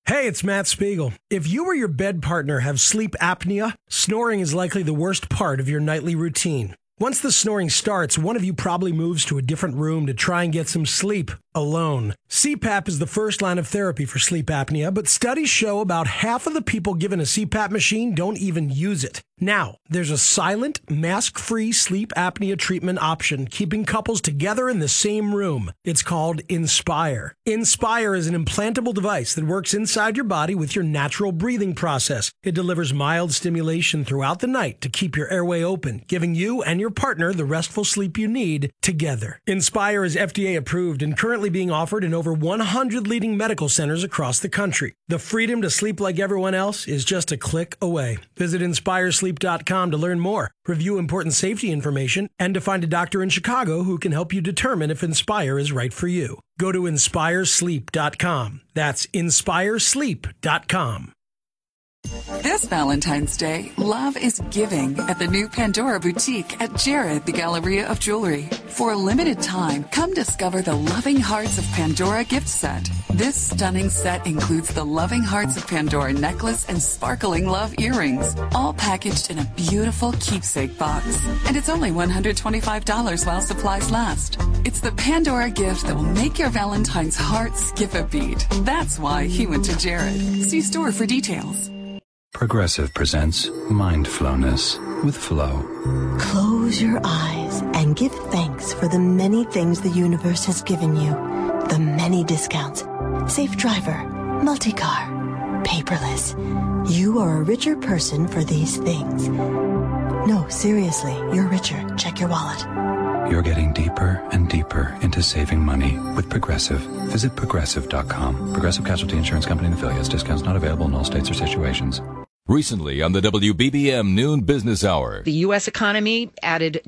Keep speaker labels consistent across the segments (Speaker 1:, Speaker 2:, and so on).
Speaker 1: Hey, it's Matt Spiegel. If you or your bed partner have sleep apnea, snoring is likely the worst part of your nightly routine. Once the snoring starts, one of you probably moves to a different room to try and get some sleep alone. CPAP is the first line of therapy for sleep apnea, but studies show about half of the people given a CPAP machine don't even use it. Now, there's a silent, mask-free sleep apnea treatment option, keeping couples together in the same room. It's called Inspire. Inspire is an implantable device that works inside your body with your natural breathing process. It delivers mild stimulation throughout the night to keep your airway open, giving you and your partner the restful sleep you need together. Inspire is FDA approved and currently being offered in over 100 leading medical centers across the country. The freedom to sleep like everyone else is just a click away. Visit InspireSleep.com to learn more, review important safety information, and to find a doctor in Chicago who can help you determine if Inspire is right for you. Go to InspireSleep.com. That's InspireSleep.com.
Speaker 2: This Valentine's Day, love is giving at the new Pandora Boutique at Jared, the Galleria of Jewelry. For a limited time, come discover the Loving Hearts of Pandora gift set. This stunning set includes the Loving Hearts of Pandora necklace and sparkling love earrings, all packaged in a beautiful keepsake box. And it's only $125 while supplies last. It's the Pandora gift that will make your Valentine's heart skip a beat. That's why he went to Jared. See store for details.
Speaker 3: Progressive presents Mindfulness with Flo.
Speaker 4: Close your eyes and give thanks for the many things the universe has given you. The many discounts. Safe driver, multi-car, paperless. You are a richer person for these things. No, seriously, you're richer. Check your wallet.
Speaker 3: You're getting deeper and deeper into saving money with Progressive. Visit Progressive.com. Progressive Casualty Insurance Company and affiliates. Discounts not available in all states or situations.
Speaker 5: Recently on the WBBM Noon Business Hour.
Speaker 6: The U.S. economy added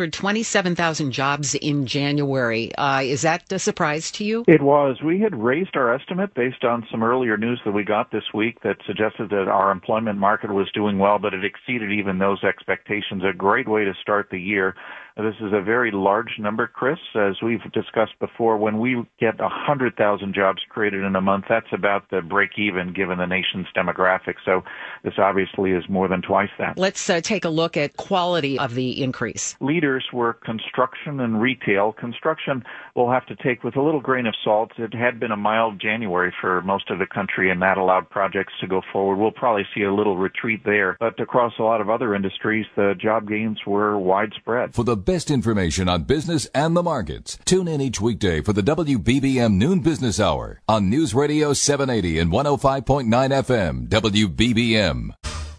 Speaker 6: 227,000 jobs in January. Is that a surprise to you?
Speaker 7: It was. We had raised our estimate based on some earlier news that we got this week that suggested that our employment market was doing well, but it exceeded even those expectations. A great way to start the year. This is a very large number, Chris. As we've discussed before, when we get 100,000 jobs created in a month, that's about the break-even given the nation's demographics. So this obviously is more than twice that.
Speaker 6: Let's take a look at quality of the increase.
Speaker 7: Leaders were construction and retail. Construction we'll have to take with a little grain of salt. It had been a mild January for most of the country, and that allowed projects to go forward. We'll probably see a little retreat there. But across a lot of other industries, the job gains were widespread.
Speaker 5: For the best information on business and the markets, tune in each weekday for the WBBM Noon Business Hour on News Radio 780 and 105.9 FM, WBBM.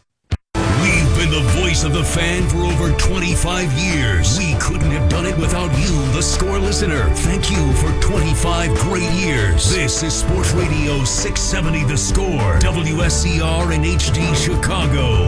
Speaker 8: We've been the voice of the fan for over 25 years. We couldn't have done it without you, the Score listener. Thank you for 25 great years. This is Sports Radio 670 The Score, WSCR and HD Chicago,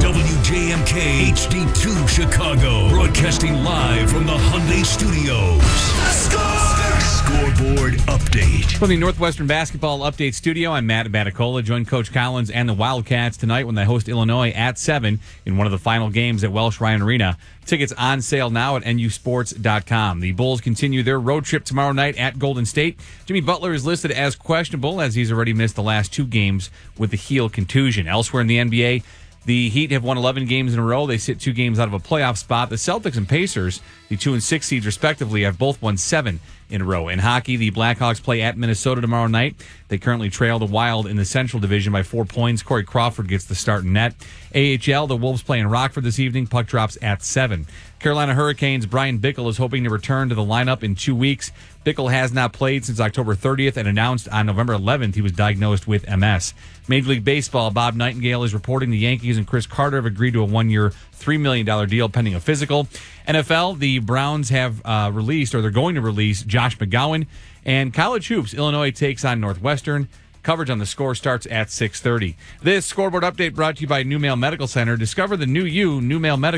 Speaker 8: WJMK HD2 Chicago, broadcasting live from the Hyundai Studios. The Score! Scoreboard update.
Speaker 9: From the Northwestern Basketball Update Studio, I'm Matt Baticola. Join Coach Collins and the Wildcats tonight when they host Illinois at 7 in one of the final games at Welsh Ryan Arena. Tickets on sale now at nusports.com. The Bulls continue their road trip tomorrow night at Golden State. Jimmy Butler is listed as questionable as he's already missed the last 2 games with the heel contusion. Elsewhere in the NBA, the Heat have won 11 games in a row. They sit 2 games out of a playoff spot. The Celtics and Pacers, the 2 and 6 seeds respectively, have both won 7 in a row. In hockey, the Blackhawks play at Minnesota tomorrow night. They currently trail the Wild in the Central Division by 4 points. Corey Crawford gets the start in net. AHL, the Wolves play in Rockford this evening. Puck drops at 7. Carolina Hurricanes' Brian Bickle is hoping to return to the lineup in 2 weeks. Bickle has not played since October 30th and announced on November 11th he was diagnosed with MS. Major League Baseball, Bob Nightingale is reporting the Yankees and Chris Carter have agreed to a 1-year, $3 million deal pending a physical. NFL, the Browns have released, or they're going to release, Josh McGowan. And college hoops, Illinois takes on Northwestern. Coverage on the Score starts at 6:30. This scoreboard update brought to you by New Mail Medical Center. Discover the new you,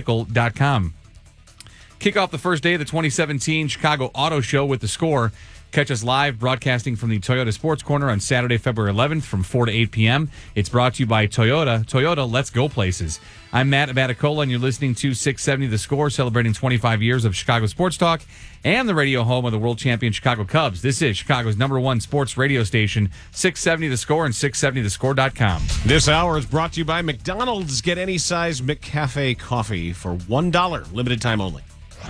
Speaker 9: newmailmedical.com. Kick off the first day of the 2017 Chicago Auto Show with the Score. Catch us live broadcasting from the Toyota Sports Corner on Saturday, February 11th from 4 to 8 p.m. It's brought to you by Toyota. Toyota, let's go places. I'm Matt Abaticola, and you're listening to 670 The Score, celebrating 25 years of Chicago sports talk and the radio home of the world champion Chicago Cubs. This is Chicago's #1 sports radio station, 670 The Score and 670thescore.com.
Speaker 10: This hour is brought to you by McDonald's. Get any size McCafe coffee for $1, limited time only.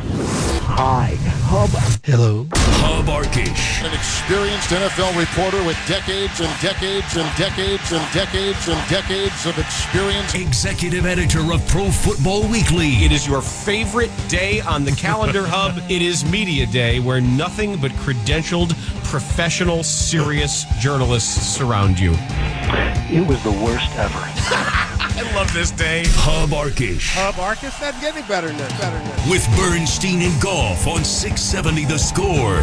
Speaker 11: Hi, Hub.
Speaker 8: Hello. Hub Arkish.
Speaker 12: An experienced NFL reporter with decades and decades and decades and decades and decades of experience.
Speaker 8: Executive editor of Pro Football Weekly.
Speaker 10: It is your favorite day on the calendar, Hub. It is Media Day, where nothing but credentialed, professional, serious journalists surround you.
Speaker 11: It was the worst ever.
Speaker 10: I love this day.
Speaker 8: Hub Arkish.
Speaker 12: Hub Arkish? That'd get any better than that.
Speaker 8: With Bernstein and Golf on 670 The Score.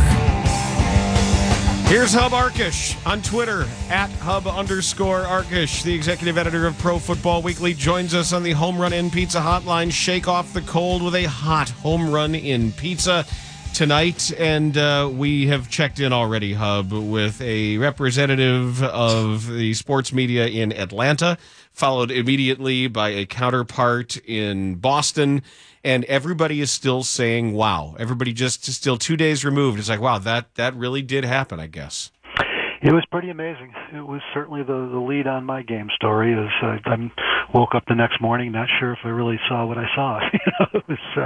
Speaker 10: Here's Hub Arkish on Twitter, at @Hub_Arkish. The executive editor of Pro Football Weekly joins us on the Home Run In Pizza hotline. Shake off the cold with a hot Home Run In Pizza tonight. And we have checked in already, Hub, with a representative of the sports media in Atlanta, followed immediately by a counterpart in Boston. And everybody is still saying, wow. Everybody just still 2 days removed. It's like, wow, that really did happen, I guess.
Speaker 11: It was pretty amazing. It was certainly the lead on my game story. Is I woke up the next morning not sure if I really saw what I saw. It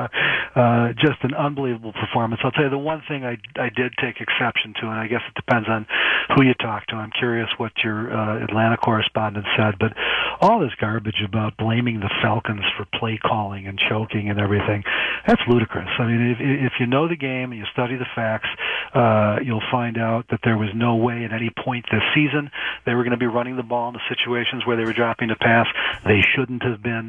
Speaker 11: was just an unbelievable performance. I'll tell you the one thing I did take exception to, and I guess it depends on who you talk to. I'm curious what your Atlanta correspondent said, but all this garbage about blaming the Falcons for play calling and choking and everything, that's ludicrous. I mean, if you know the game and you study the facts, you'll find out that there was no way at any point this season they were going to be running the ball in the situations where they were dropping the pass. They shouldn't have been.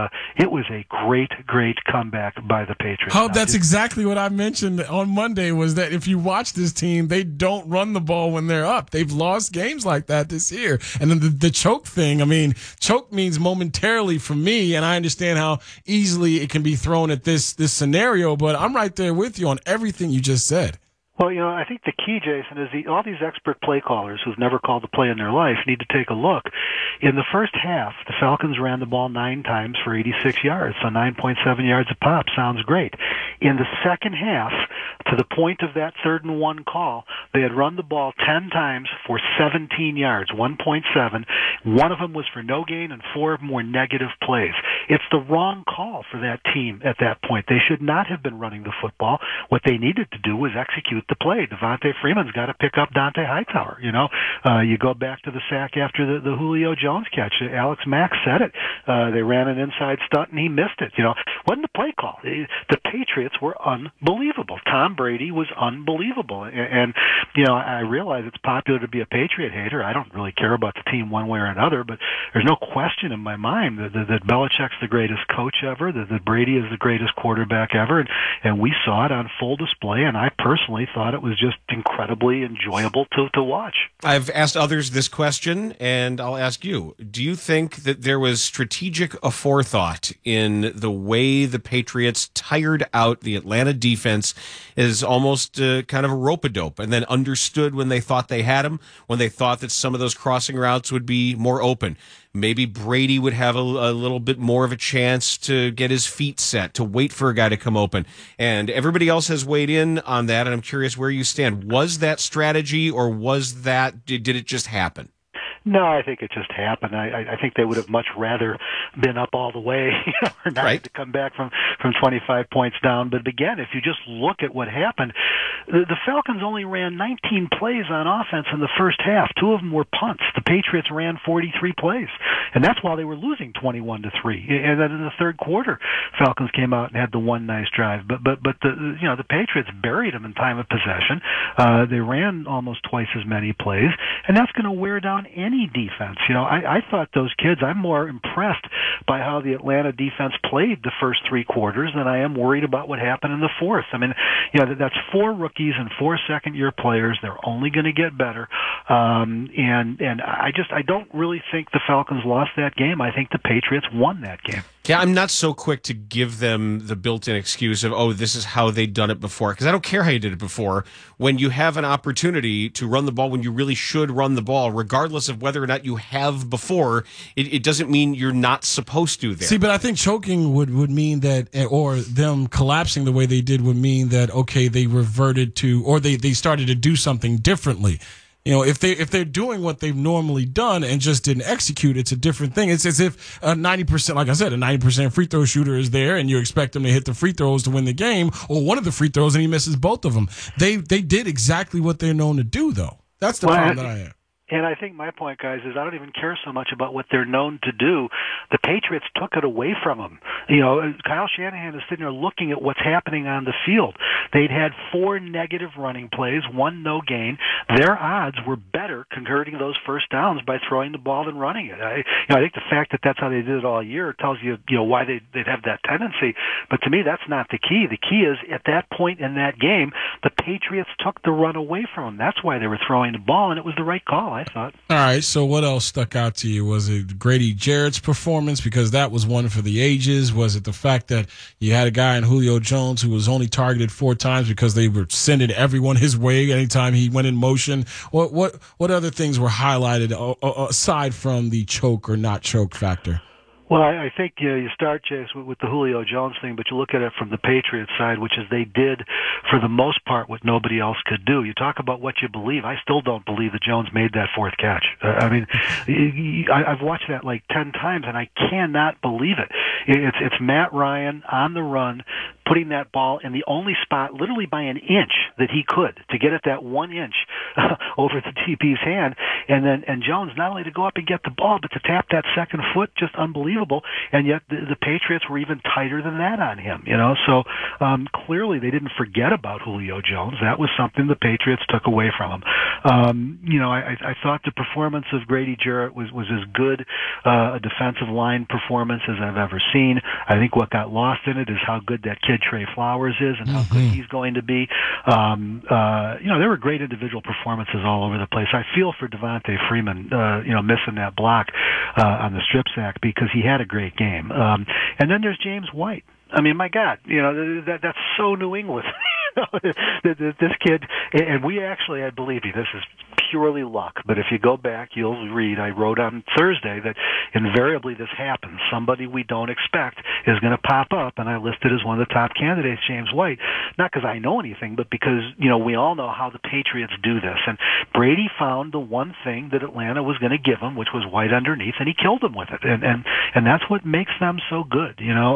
Speaker 11: It was a great comeback by the Patriots.
Speaker 13: That's exactly what I mentioned on Monday, was that if you watch this team, they don't run the ball when they're up. They've lost games like that this year. And then the choke thing, I mean, choke means momentarily for me, and I understand how easily it can be thrown at this scenario, but I'm right there with you on everything you just said.
Speaker 11: Well, I think the key, Jason, is all these expert play callers who've never called a play in their life need to take a look. In the first half, the Falcons ran the ball 9 times for 86 yards, so 9.7 yards a pop. Sounds great. In the second half, to the point of that 3rd and 1 call, they had run the ball 10 times for 17 yards, 1.7. One of them was for no gain, and 4 of them were negative plays. It's the wrong call for that team at that point. They should not have been running the football. What they needed to do was execute the play. Devontae Freeman's got to pick up Dante Hightower. You go back to the sack after the Julio Jones catch. Alex Mack said it. They ran an inside stunt and he missed it. Wasn't a play call. The Patriots were unbelievable. Tom Brady was unbelievable. And I realize it's popular to be a Patriot hater. I don't really care about the team one way or another, but there's no question in my mind that Belichick's the greatest coach ever, that Brady is the greatest quarterback ever, and we saw it on full display, and I personally thought it was just incredibly enjoyable to watch.
Speaker 10: I've asked others this question, and I'll ask you. Do you think that there was strategic forethought in the way the Patriots tired out the Atlanta defense as almost kind of a rope-a-dope, and then understood when they thought they had him, when they thought that some of those crossing routes would be more open? Maybe Brady would have a little bit more of a chance to get his feet set, to wait for a guy to come open. And everybody else has weighed in on that, and I'm curious where you stand. Was that strategy, or did it just happen?
Speaker 11: No, I think it just happened. I think they would have much rather been up all the way, or not had to come back from 25 points down. But again, if you just look at what happened, the Falcons only ran 19 plays on offense in the first half. 2 of them were punts. The Patriots ran 43 plays, and that's while they were losing 21-3. And then in the third quarter, Falcons came out and had the one nice drive. But the Patriots buried them in time of possession. They ran almost twice as many plays, and that's going to wear down any defense. I thought those kids, I'm more impressed by how the Atlanta defense played the first 3 quarters than I am worried about what happened in the fourth. I mean, that's 4 rookies and 4 second-year players. They're only going to get better. And I don't really think the Falcons lost that game. I think the Patriots won that game.
Speaker 10: Yeah, I'm not so quick to give them the built-in excuse of, oh, this is how they'd done it before. Because I don't care how you did it before. When you have an opportunity to run the ball when you really should run the ball, regardless of whether or not you have before, it doesn't mean you're not supposed to there.
Speaker 13: See, but I think choking would mean that, or them collapsing the way they did would mean that, okay, they reverted to, or they started to do something differently. You know, if they're doing what they've normally done and just didn't execute, it's a different thing. It's as if a 90%, like I said, a 90% free throw shooter is there, and you expect him to hit the free throws to win the game, or one of the free throws, and he misses both of them. They did exactly what they're known to do, though. That's the problem that I have.
Speaker 11: And I think my point, guys, is I don't even care so much about what they're known to do. The Patriots took it away from them. You know, Kyle Shanahan is sitting there looking at what's happening on the field. They'd had 4 negative running plays, 1 no gain. Their odds were better converting those first downs by throwing the ball than running it. I think the fact that that's how they did it all year tells you, why they'd have that tendency. But to me, that's not the key. The key is at that point in that game, the Patriots took the run away from them. That's why they were throwing the ball, and it was the right call, I thought.
Speaker 13: All right, so what else stuck out to you? Was it Grady Jarrett's performance, because that was one for the ages? Was it the fact that you had a guy in Julio Jones who was only targeted 4 times because they were sending everyone his way anytime he went in motion? What other things were highlighted aside from the choke or not choke factor?
Speaker 11: Well, I think you start, Chase, with the Julio Jones thing, but you look at it from the Patriots side, which is they did, for the most part, what nobody else could do. You talk about what you believe. I still don't believe that Jones made that 4th catch. I've watched that like 10 times, and I cannot believe it. It's Matt Ryan on the run, putting that ball in the only spot, literally by an inch, that he could, to get it that 1 inch over the DB's hand, and Jones not only to go up and get the ball, but to tap that second foot, just unbelievable. And yet the Patriots were even tighter than that on him, So clearly they didn't forget about Julio Jones. That was something the Patriots took away from him. I thought the performance of Grady Jarrett was as good a defensive line performance as I've ever seen. I think what got lost in it is how good that kid Trey Flowers is and how good he's going to be. There were great individual performances all over the place. I feel for Devontae Freeman, missing that block on the strip sack, because he had a great game. And then there's James White. I mean, my God, that's so New England. This kid, and we actually, I believe you, this is purely luck, but if you go back, you'll read, I wrote on Thursday that invariably this happens. Somebody we don't expect is going to pop up, and I listed as one of the top candidates, James White. Not because I know anything, but because, we all know how the Patriots do this. And Brady found the one thing that Atlanta was going to give him, which was White underneath, and he killed him with it. And that's what makes them so good.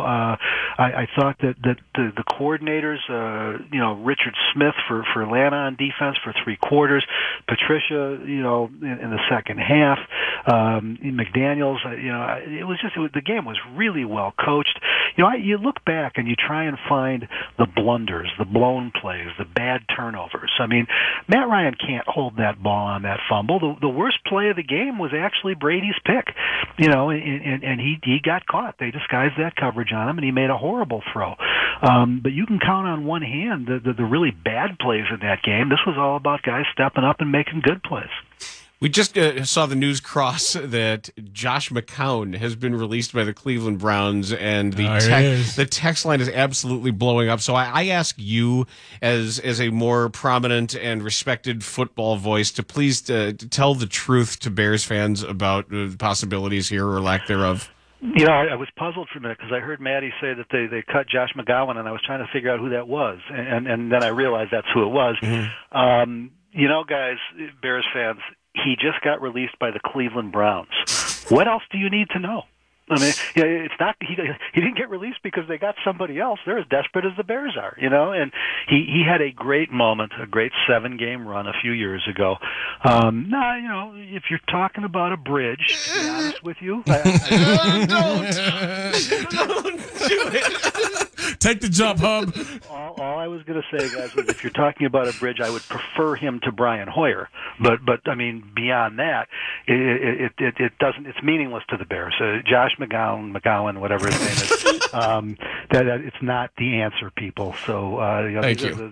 Speaker 11: I thought that the coordinators, Richard Smith for Atlanta on defense for 3 quarters, Patricia, in the second half, McDaniels, it was just, the game was really well coached. You look back and you try and find the blunders, the blown plays, the bad turnovers. I mean, Matt Ryan can't hold that ball on that fumble. The worst play of the game was actually Brady's pick, and he got caught. They disguised that coverage on him, and he made a horrible throw. But you can count on one hand the really bad plays in that game. This was all about guys stepping up and making good plays.
Speaker 10: We just saw the news cross that Josh McCown has been released by the Cleveland Browns, and the text line is absolutely blowing up. So I ask you, as a more prominent and respected football voice, to please tell the truth to Bears fans about the possibilities here or lack thereof.
Speaker 11: I was puzzled for a minute because I heard Maddie say that they cut Josh McGowan, and I was trying to figure out who that was, and then I realized that's who it was. Mm-hmm. Guys, Bears fans, he just got released by the Cleveland Browns. What else do you need to know? I mean, it's not he didn't get released because they got somebody else. They're as desperate as the Bears are, and he had a great moment, a great 7-game run a few years ago. If you're talking about a bridge, to be honest with you,
Speaker 10: don't do it.
Speaker 13: Take the jump, Hub.
Speaker 11: all I was going to say, guys, was if you're talking about a bridge, I would prefer him to Brian Hoyer. But I mean, beyond that, it doesn't. It's meaningless to the Bears. Josh McGowan, whatever his name is, that it's not the answer, people. So
Speaker 10: thank you.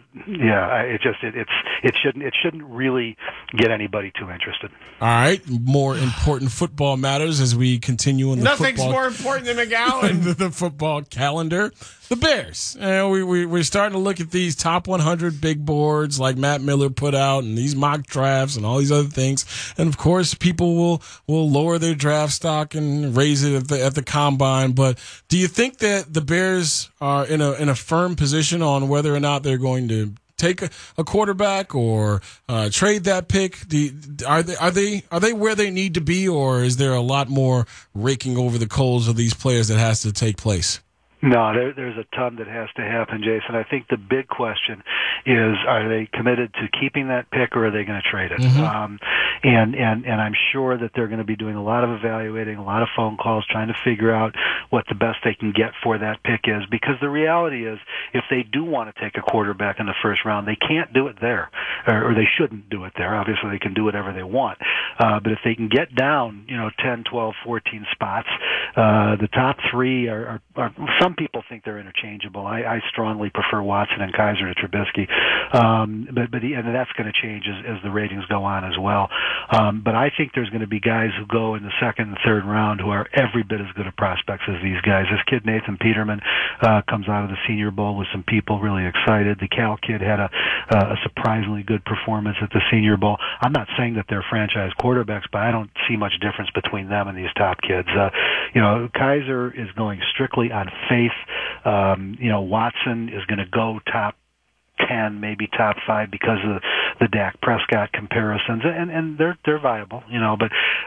Speaker 11: It shouldn't really get anybody too interested.
Speaker 13: All right, more important football matters as we continue on the
Speaker 10: Nothing's
Speaker 13: football.
Speaker 10: more important than McGowan.
Speaker 13: the football calendar. The Bears. We're starting to look at these top 100 big boards like Matt Miller put out and these mock drafts and all these other things. And, of course, people will lower their draft stock and raise it at the combine. But do you think that the Bears are in a firm position on whether or not they're going to take a quarterback or trade that pick? Are they where they need to be, or is there a lot more raking over the coals of these players that has to take place?
Speaker 11: No, there's a ton that has to happen, Jason. I think the big question is, are they committed to keeping that pick, or are they going to trade it? Mm-hmm. And I'm sure that they're going to be doing a lot of evaluating, a lot of phone calls, trying to figure out what the best they can get for that pick is. Because the reality is, if they do want to take a quarterback in the first round, they can't do it there, or they shouldn't do it there. Obviously, they can do whatever they want. But if they can get down, 10, 12, 14 spots, the top three are some people think they're interchangeable. I strongly prefer Watson and Kaiser to Trubisky, and that's going to change as the ratings go on as well. But I think there's going to be guys who go in the second and third round who are every bit as good of prospects as these guys. This kid Nathan Peterman comes out of the Senior Bowl with some people really excited. The Cal kid had a surprisingly good performance at the Senior Bowl. I'm not saying that they're franchise quarterbacks, but I don't see much difference between them and these top kids. Kaiser is going strictly on faith. Watson is going to go top 10, maybe top 5 because of the Dak Prescott comparisons, and they're viable, but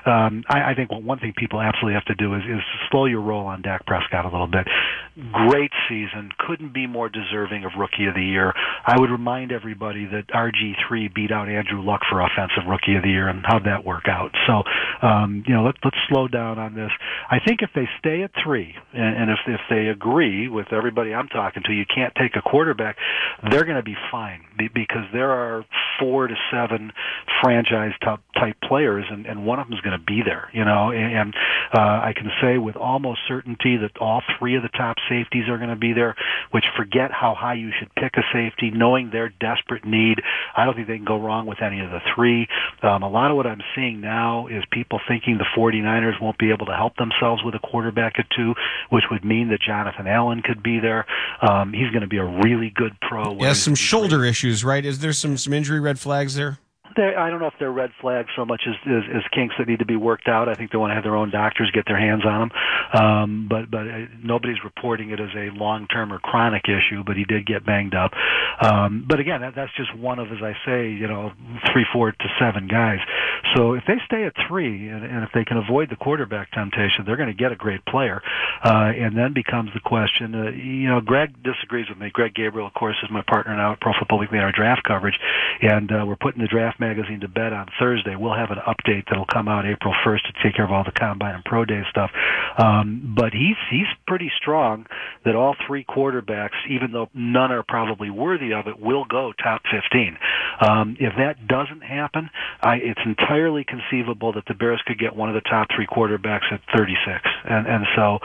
Speaker 11: I think one thing people absolutely have to do is slow your roll on Dak Prescott a little bit. Great season, couldn't be more deserving of Rookie of the Year. I would remind everybody that RG3 beat out Andrew Luck for Offensive Rookie of the Year, and how'd that work out? So, let's slow down on this. I think if they stay at 3, and if they agree with everybody I'm talking to, you can't take a quarterback, they're going to be fine because there are 4 to 7 franchise type players, and one of them is going to be there, and I can say with almost certainty that all 3 of the top safeties are going to be there, which forget how high you should pick a safety, knowing their desperate need. I don't think they can go wrong with any of the 3. A lot of what I'm seeing now is people thinking the 49ers won't be able to help themselves with a quarterback at 2, which would mean that Jonathan Allen could be there. He's going to be a really good pro.
Speaker 10: Yes, some shoulder issues, right? Is there some injury red flags there?
Speaker 11: I don't know if they're red flags so much as kinks that need to be worked out. I think they want to have their own doctors get their hands on them. But nobody's reporting it as a long-term or chronic issue, but he did get banged up. But again, that's just one of, as I say, 3, 4 to 7 guys. So if they stay at 3, and if they can avoid the quarterback temptation, they're going to get a great player. And then becomes the question, Greg disagrees with me. Greg Gabriel, of course, is my partner now at Pro Football Weekly in our draft coverage. And we're putting the draft magazine to bed on Thursday. We'll have an update that'll come out April 1st to take care of all the combine and pro day stuff. But he's pretty strong that all 3 quarterbacks, even though none are probably worthy of it, will go top 15. If that doesn't happen, it's entirely conceivable that the Bears could get one of the top 3 quarterbacks at 36. And so,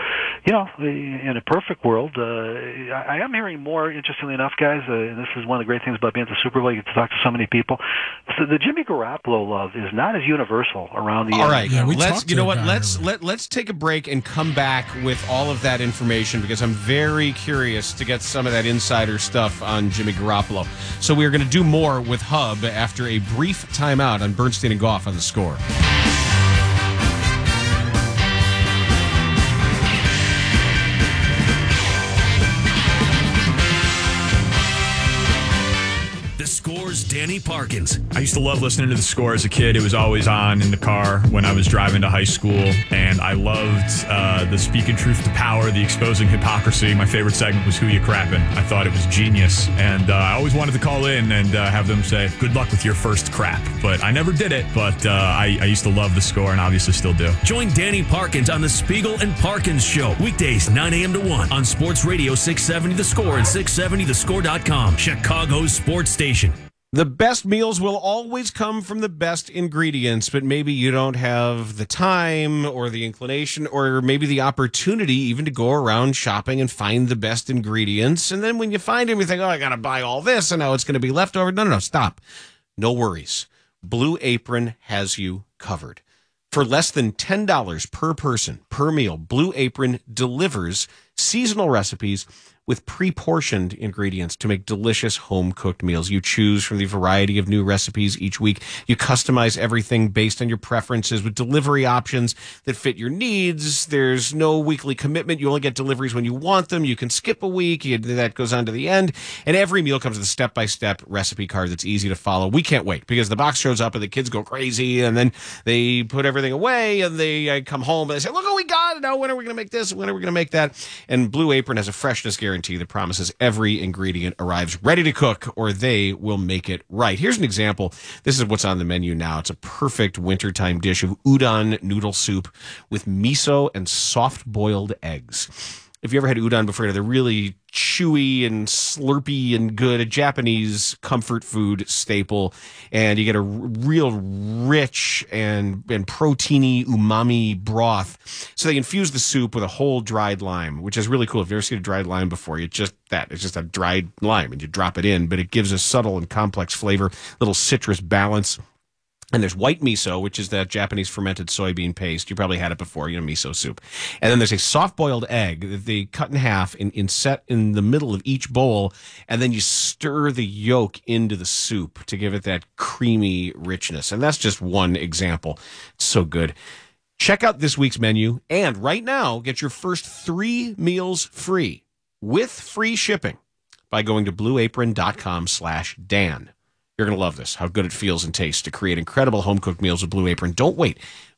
Speaker 11: in a perfect world, I am hearing more, interestingly enough, guys, and this is one of the great things about being at the Super Bowl, you get to talk to so many people. So the Jimmy Garoppolo love is not as universal around the.
Speaker 10: All right, let's take a break and come back with all of that information because I'm very curious to get some of that insider stuff on Jimmy Garoppolo. So we are going to do more with Hub after a brief timeout on Bernstein and Goff on The Score.
Speaker 8: The Score's Danny Parkins.
Speaker 14: I used to love listening to The Score as a kid. It was always on in the car when I was driving to high school, and I loved the speaking truth to power, the exposing hypocrisy. My favorite segment was Who You Crappin'. I thought it was genius, and I always wanted to call in and have them say, good luck with your first crap. But I never did it, but I used to love The Score and obviously still do.
Speaker 8: Join Danny Parkins on the Spiegel and Parkins Show, weekdays 9 a.m. to 1 on Sports Radio 670 The Score and 670thescore.com, Chicago's sports station.
Speaker 10: The best meals will always come from the best ingredients, but maybe you don't have the time or the inclination or maybe the opportunity even to go around shopping and find the best ingredients. And then when you find them, you think, oh, I got to buy all this and now it's going to be leftover. No, stop. No worries. Blue Apron has you covered. For less than $10 per person per meal, Blue Apron delivers seasonal recipes with pre-portioned ingredients to make delicious home-cooked meals. You choose from the variety of new recipes each week. You customize everything based on your preferences with delivery options that fit your needs. There's no weekly commitment. You only get deliveries when you want them. You can skip a week. That goes on to the end. And every meal comes with a step-by-step recipe card that's easy to follow. We can't wait because the box shows up and the kids go crazy and then they put everything away and they come home and they say, look what we got. Now, when are we going to make this? When are we going to make that? And Blue Apron has a freshness guarantee that promises every ingredient arrives ready to cook or they will make it right. Here's an example. This is what's on the menu now. It's a perfect wintertime dish of udon noodle soup with miso and soft-boiled eggs. If you ever had udon before, they're really chewy and slurpy and good, a Japanese comfort food staple, and you get a real rich and proteiny umami broth. So they infuse the soup with a whole dried lime, which is really cool. If you've ever seen a dried lime before, it's just a dried lime, and you drop it in, but it gives a subtle and complex flavor, little citrus balance. And there's white miso, which is that Japanese fermented soybean paste. You probably had it before, miso soup. And then there's a soft-boiled egg that they cut in half and set in the middle of each bowl, and then you stir the yolk into the soup to give it that creamy richness. And that's just one example. It's so good. Check out this week's menu, and right now, get your first 3 meals free with free shipping by going to blueapron.com/Dan. You're going to love this, how good it feels and tastes to create incredible home-cooked meals with Blue Apron. Don't wait.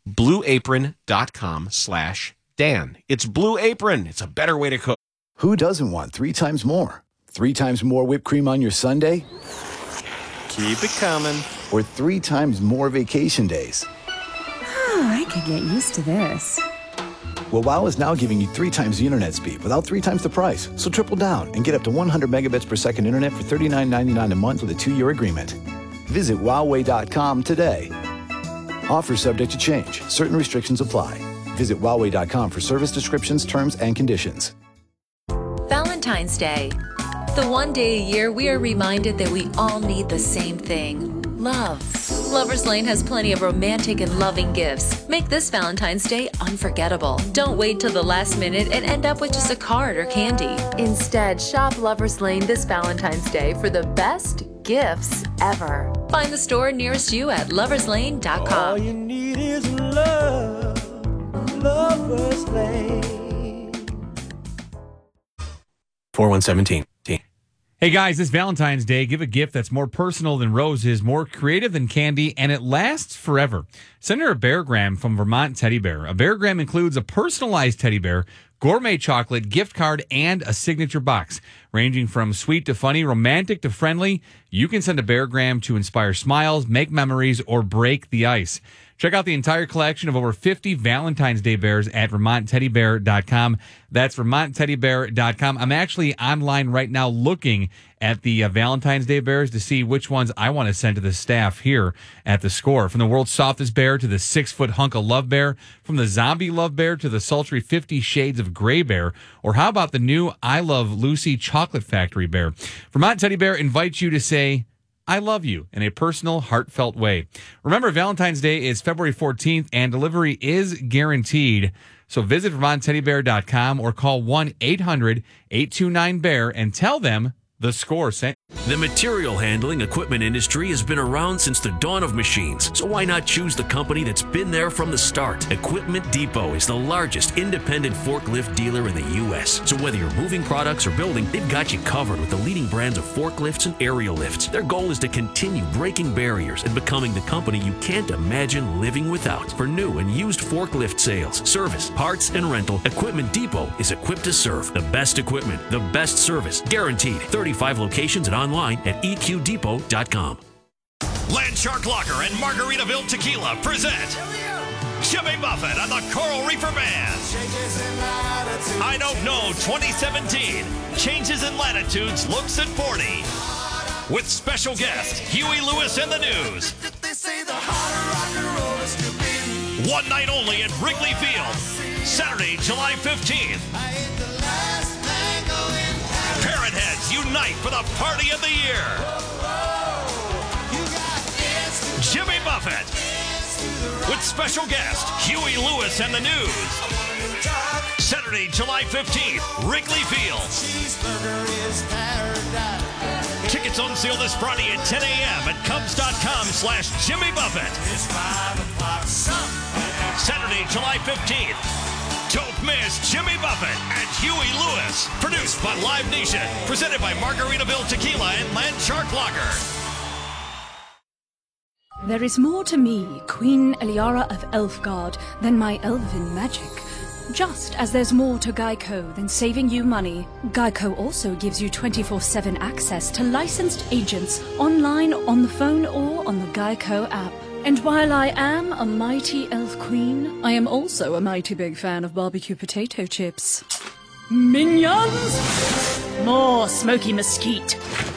Speaker 10: blueapron.com/Dan. It's Blue Apron. It's a better way to cook.
Speaker 15: Who doesn't want 3 times more? 3 times more whipped cream on your sundae?
Speaker 10: Keep it coming.
Speaker 15: Or 3 times more vacation days?
Speaker 16: I could get used to this.
Speaker 15: Well, WOW is now giving you 3 times the internet speed without 3 times the price. So triple down and get up to 100 megabits per second internet for $39.99 a month with a 2-year agreement. Visit Huawei.com today. Offer subject to change. Certain restrictions apply. Visit Huawei.com for service descriptions, terms, and conditions.
Speaker 17: Valentine's Day. The one day a year we are reminded that we all need the same thing. Love. Lover's Lane has plenty of romantic and loving gifts. Make this Valentine's Day unforgettable. Don't wait till the last minute and end up with just a card or candy. Instead, shop Lover's Lane this Valentine's Day for the best gifts ever. Find the store nearest you at loverslane.com.
Speaker 18: All you need is love. Lover's Lane.
Speaker 10: 4117.
Speaker 9: Hey guys, this Valentine's Day, give a gift that's more personal than roses, more creative than candy, and it lasts forever. Send her a Beargram from Vermont Teddy Bear. A Beargram includes a personalized teddy bear, gourmet chocolate, gift card, and a signature box. Ranging from sweet to funny, romantic to friendly, you can send a Beargram to inspire smiles, make memories, or break the ice. Check out the entire collection of over 50 Valentine's Day bears at VermontTeddyBear.com. That's VermontTeddyBear.com. I'm actually online right now looking at the Valentine's Day bears to see which ones I want to send to the staff here at the Score. From the world's softest bear to the 6-foot hunk of love bear, from the zombie love bear to the sultry 50 shades of gray bear, or how about the new I Love Lucy Chocolate Factory bear? Vermont Teddy Bear invites you to say, I love you in a personal, heartfelt way. Remember, Valentine's Day is February 14th and delivery is guaranteed. So visit VermontTeddyBear.com or call 1-800-829-BEAR and tell them The Score.
Speaker 19: The material handling equipment industry has been around since the dawn of machines, so why not choose the company that's been there from the start? Equipment Depot is the largest independent forklift dealer in the U.S. So whether you're moving products or building, they've got you covered with the leading brands of forklifts and aerial lifts. Their goal is to continue breaking barriers and becoming the company you can't imagine living without. For new and used forklift sales, service, parts, and rental, Equipment Depot is equipped to serve. The best equipment, the best service, guaranteed. 35 locations and online at eqdepot.com.
Speaker 20: Landshark Lager and Margaritaville Tequila present Jimmy Buffett and the Coral Reefer Band. I Don't Know 2017. Changes in Latitudes looks at 40. With special guest Huey Lewis and the News. One night only at Wrigley Field. Saturday, July 15th. Parrot Heads unite for the party of the year. Jimmy Buffett. With special guest Huey Lewis and the News. Saturday, July 15th, Wrigley Field. Tickets on sale this Friday at 10 a.m. at Cubs.com/Jimmy Buffett. Saturday, July 15th. Don't miss Jimmy Buffett and Huey Lewis. Produced by Live Nation. Presented by Margaritaville Tequila and Landshark Lager.
Speaker 21: There is more to me, Queen Eliara of Elfgard, than my elven magic. Just as there's more to Geico than saving you money, Geico also gives you 24/7 access to licensed agents online, on the phone, or on the Geico app. And while I am a mighty elf queen, I am also a mighty big fan of barbecue potato chips. Minions! More smoky mesquite.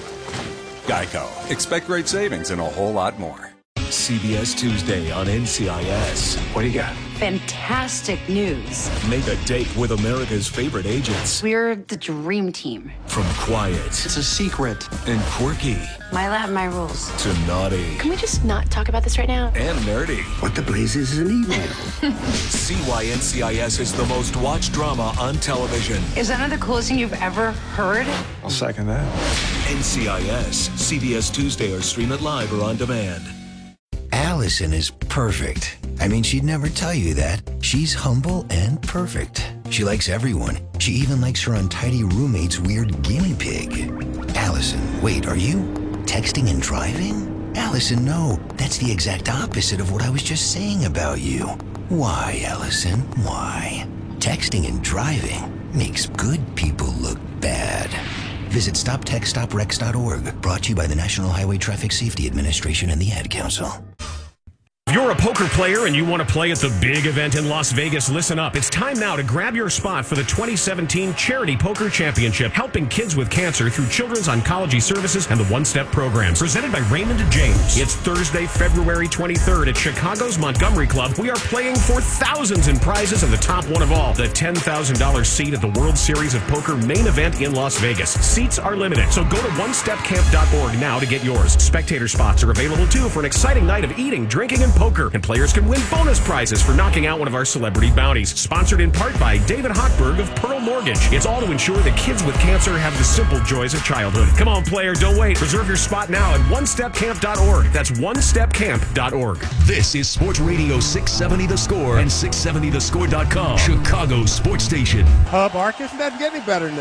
Speaker 22: Geico. Expect great savings and a whole lot more. CBS Tuesday on NCIS. What do you got?
Speaker 23: Fantastic news.
Speaker 22: Make a date with America's favorite agents.
Speaker 23: We're the dream team.
Speaker 22: From quiet. It's a secret. And quirky.
Speaker 23: My lab, my rules.
Speaker 22: To naughty.
Speaker 23: Can we just not talk about this right now?
Speaker 22: And nerdy. What the blazes is an email? See why NCIS is the most watched drama on television.
Speaker 23: Is that not the coolest thing you've ever heard?
Speaker 22: I'll second that. NCIS. CBS Tuesday or stream it live or on demand.
Speaker 24: Allison is perfect. I mean, she'd never tell you that. She's humble and perfect. She likes everyone. She even likes her untidy roommate's weird guinea pig. Allison, wait, are you texting and driving? Allison, no. That's the exact opposite of what I was just saying about you. Why, Allison? Why? Texting and driving makes good people look bad. Visit StopTextStopWrecks.org. Brought to you by the National Highway Traffic Safety Administration and the Ad Council.
Speaker 25: If you're a poker player and you want to play at the big event in Las Vegas, listen up. It's time now to grab your spot for the 2017 Charity Poker Championship, helping kids with cancer through Children's Oncology Services and the One Step programs. Presented by Raymond James. It's Thursday, February 23rd at Chicago's Montgomery Club. We are playing for thousands in prizes, and the top one of all, the $10,000 seat at the World Series of Poker main event in Las Vegas. Seats are limited, so go to onestepcamp.org now to get yours. Spectator spots are available too for an exciting night of eating, drinking, and poker, and players can win bonus prizes for knocking out one of our celebrity bounties. Sponsored in part by David Hochberg of Pearl Mortgage. It's all to ensure that kids with cancer have the simple joys of childhood. Come on, player, don't wait. Reserve your spot now at onestepcamp.org. That's onestepcamp.org.
Speaker 8: This is Sports Radio 670 The Score and 670thescore.com. Chicago's sports station.
Speaker 12: Hub Arkus doesn't get any better than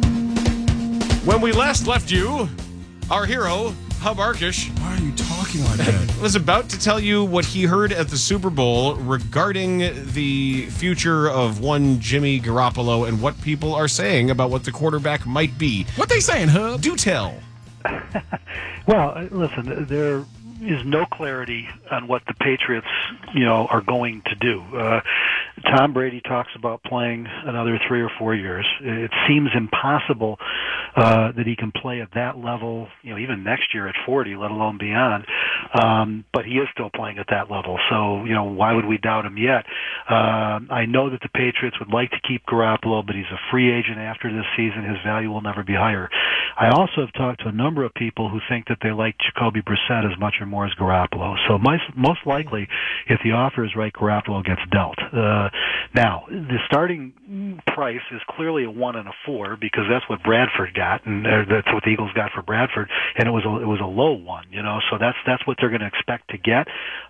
Speaker 12: this.
Speaker 10: When we last left you, our hero, Hub Arkush.
Speaker 13: Why are you talking like that?
Speaker 10: Was about to tell you what he heard at the Super Bowl regarding the future of one Jimmy Garoppolo and what people are saying about what the quarterback might be.
Speaker 13: What they saying, Hub?
Speaker 10: Do tell.
Speaker 11: Well, listen, there is no clarity on what the Patriots, are going to do. Tom Brady talks about playing another 3 or 4 years. It seems impossible that he can play at that level, even next year at 40, let alone beyond. but he is still playing at that level. So, why would we doubt him yet? I know that the Patriots would like to keep Garoppolo, but he's a free agent after this season. His value will never be higher. I also have talked to a number of people who think that they like Jacoby Brissett as much or more as Garoppolo. So most likely, if the offer is right, Garoppolo gets dealt. Now, the starting price is clearly a 1 and a 4 because that's what Bradford got, and that's what the Eagles got for Bradford, and it was a low one, So that's what they're going to expect to get.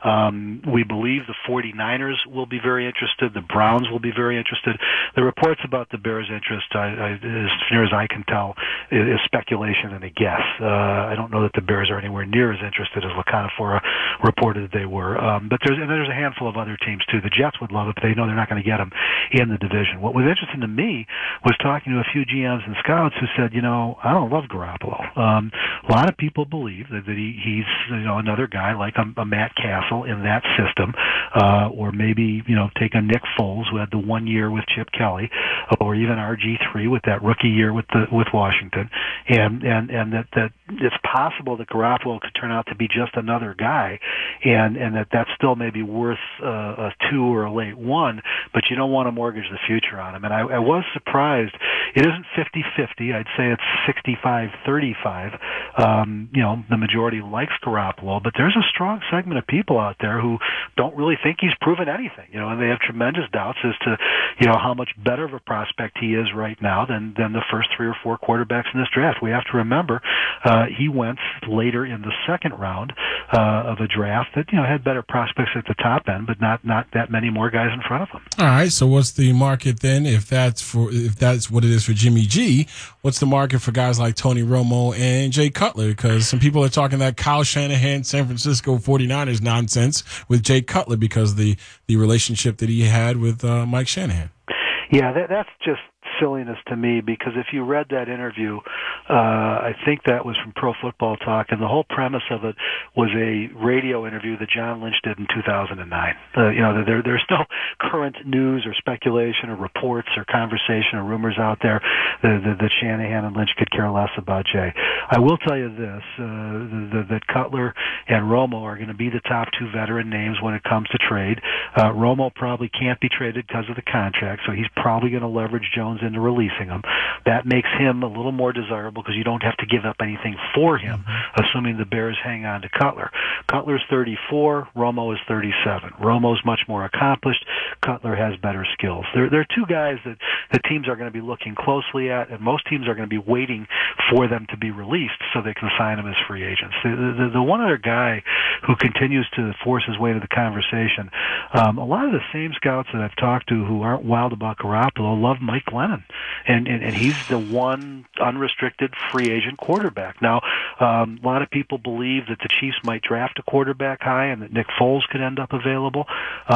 Speaker 11: We believe the 49ers will be very interested. The Browns will be very interested. The reports about the Bears' interest, as near as I can tell, is speculation and a guess. I don't know that the Bears are anywhere near as interested as Lacanifora reported that they were. But there's a handful of other teams too. The Jets would love it, but they know they're not going to get them in the division. What was interesting to me was talking to a few GMs and scouts who said, I don't love Garoppolo. A lot of people believe that he's another guy like a Matt Castle in that system, or maybe take a Nick Foles who had the 1 year with Chip Kelly, or even RG3 with that rookie year with Washington, and that it's possible that Garoppolo could turn out to be just another guy, and that's still maybe worth a 2 or a late 1, but you don't want to mortgage the future on him. And I was surprised. It isn't 50-50. I'd say it's 65-35. The majority likes Garoppolo, but there's a strong segment of people out there who don't really think he's proven anything, and they have tremendous doubts as to, how much better of a prospect he is right now than the first 3 or 4 quarterbacks in this draft. We have to remember, he went later in the second round of a draft that, had better prospects at the top end, but not that many more guys in front of him.
Speaker 13: All right. So what's the market then? If that's what it is for Jimmy G, what's the market for guys like Tony Romo and Jay Cutler? Because some people are talking that Kyle Shanahan, San Francisco 49ers nonsense with Jay Cutler because of the relationship that he had with Mike Shanahan.
Speaker 11: Yeah, that's just silliness to me, because if you read that interview, I think that was from Pro Football Talk, and the whole premise of it was a radio interview that John Lynch did in 2009. There's no current news or speculation or reports or conversation or rumors out there that Shanahan and Lynch could care less about Jay. I will tell you this, that Cutler and Romo are going to be the top 2 veteran names when it comes to trade. Romo probably can't be traded because of the contract, so he's probably going to leverage Jones into releasing him. That makes him a little more desirable because you don't have to give up anything for him, assuming the Bears hang on to Cutler. Cutler's 34, Romo is 37. Romo's much more accomplished. Cutler has better skills. There are 2 guys that the teams are going to be looking closely at, and most teams are going to be waiting for them to be released so they can sign them as free agents. The one other guy who continues to force his way to the conversation, a lot of the same scouts that I've talked to who aren't wild about Garoppolo love Mike Glennon, and he's the one unrestricted free agent quarterback. Now, a lot of people believe that the Chiefs might draft a quarterback high and that Nick Foles could end up available,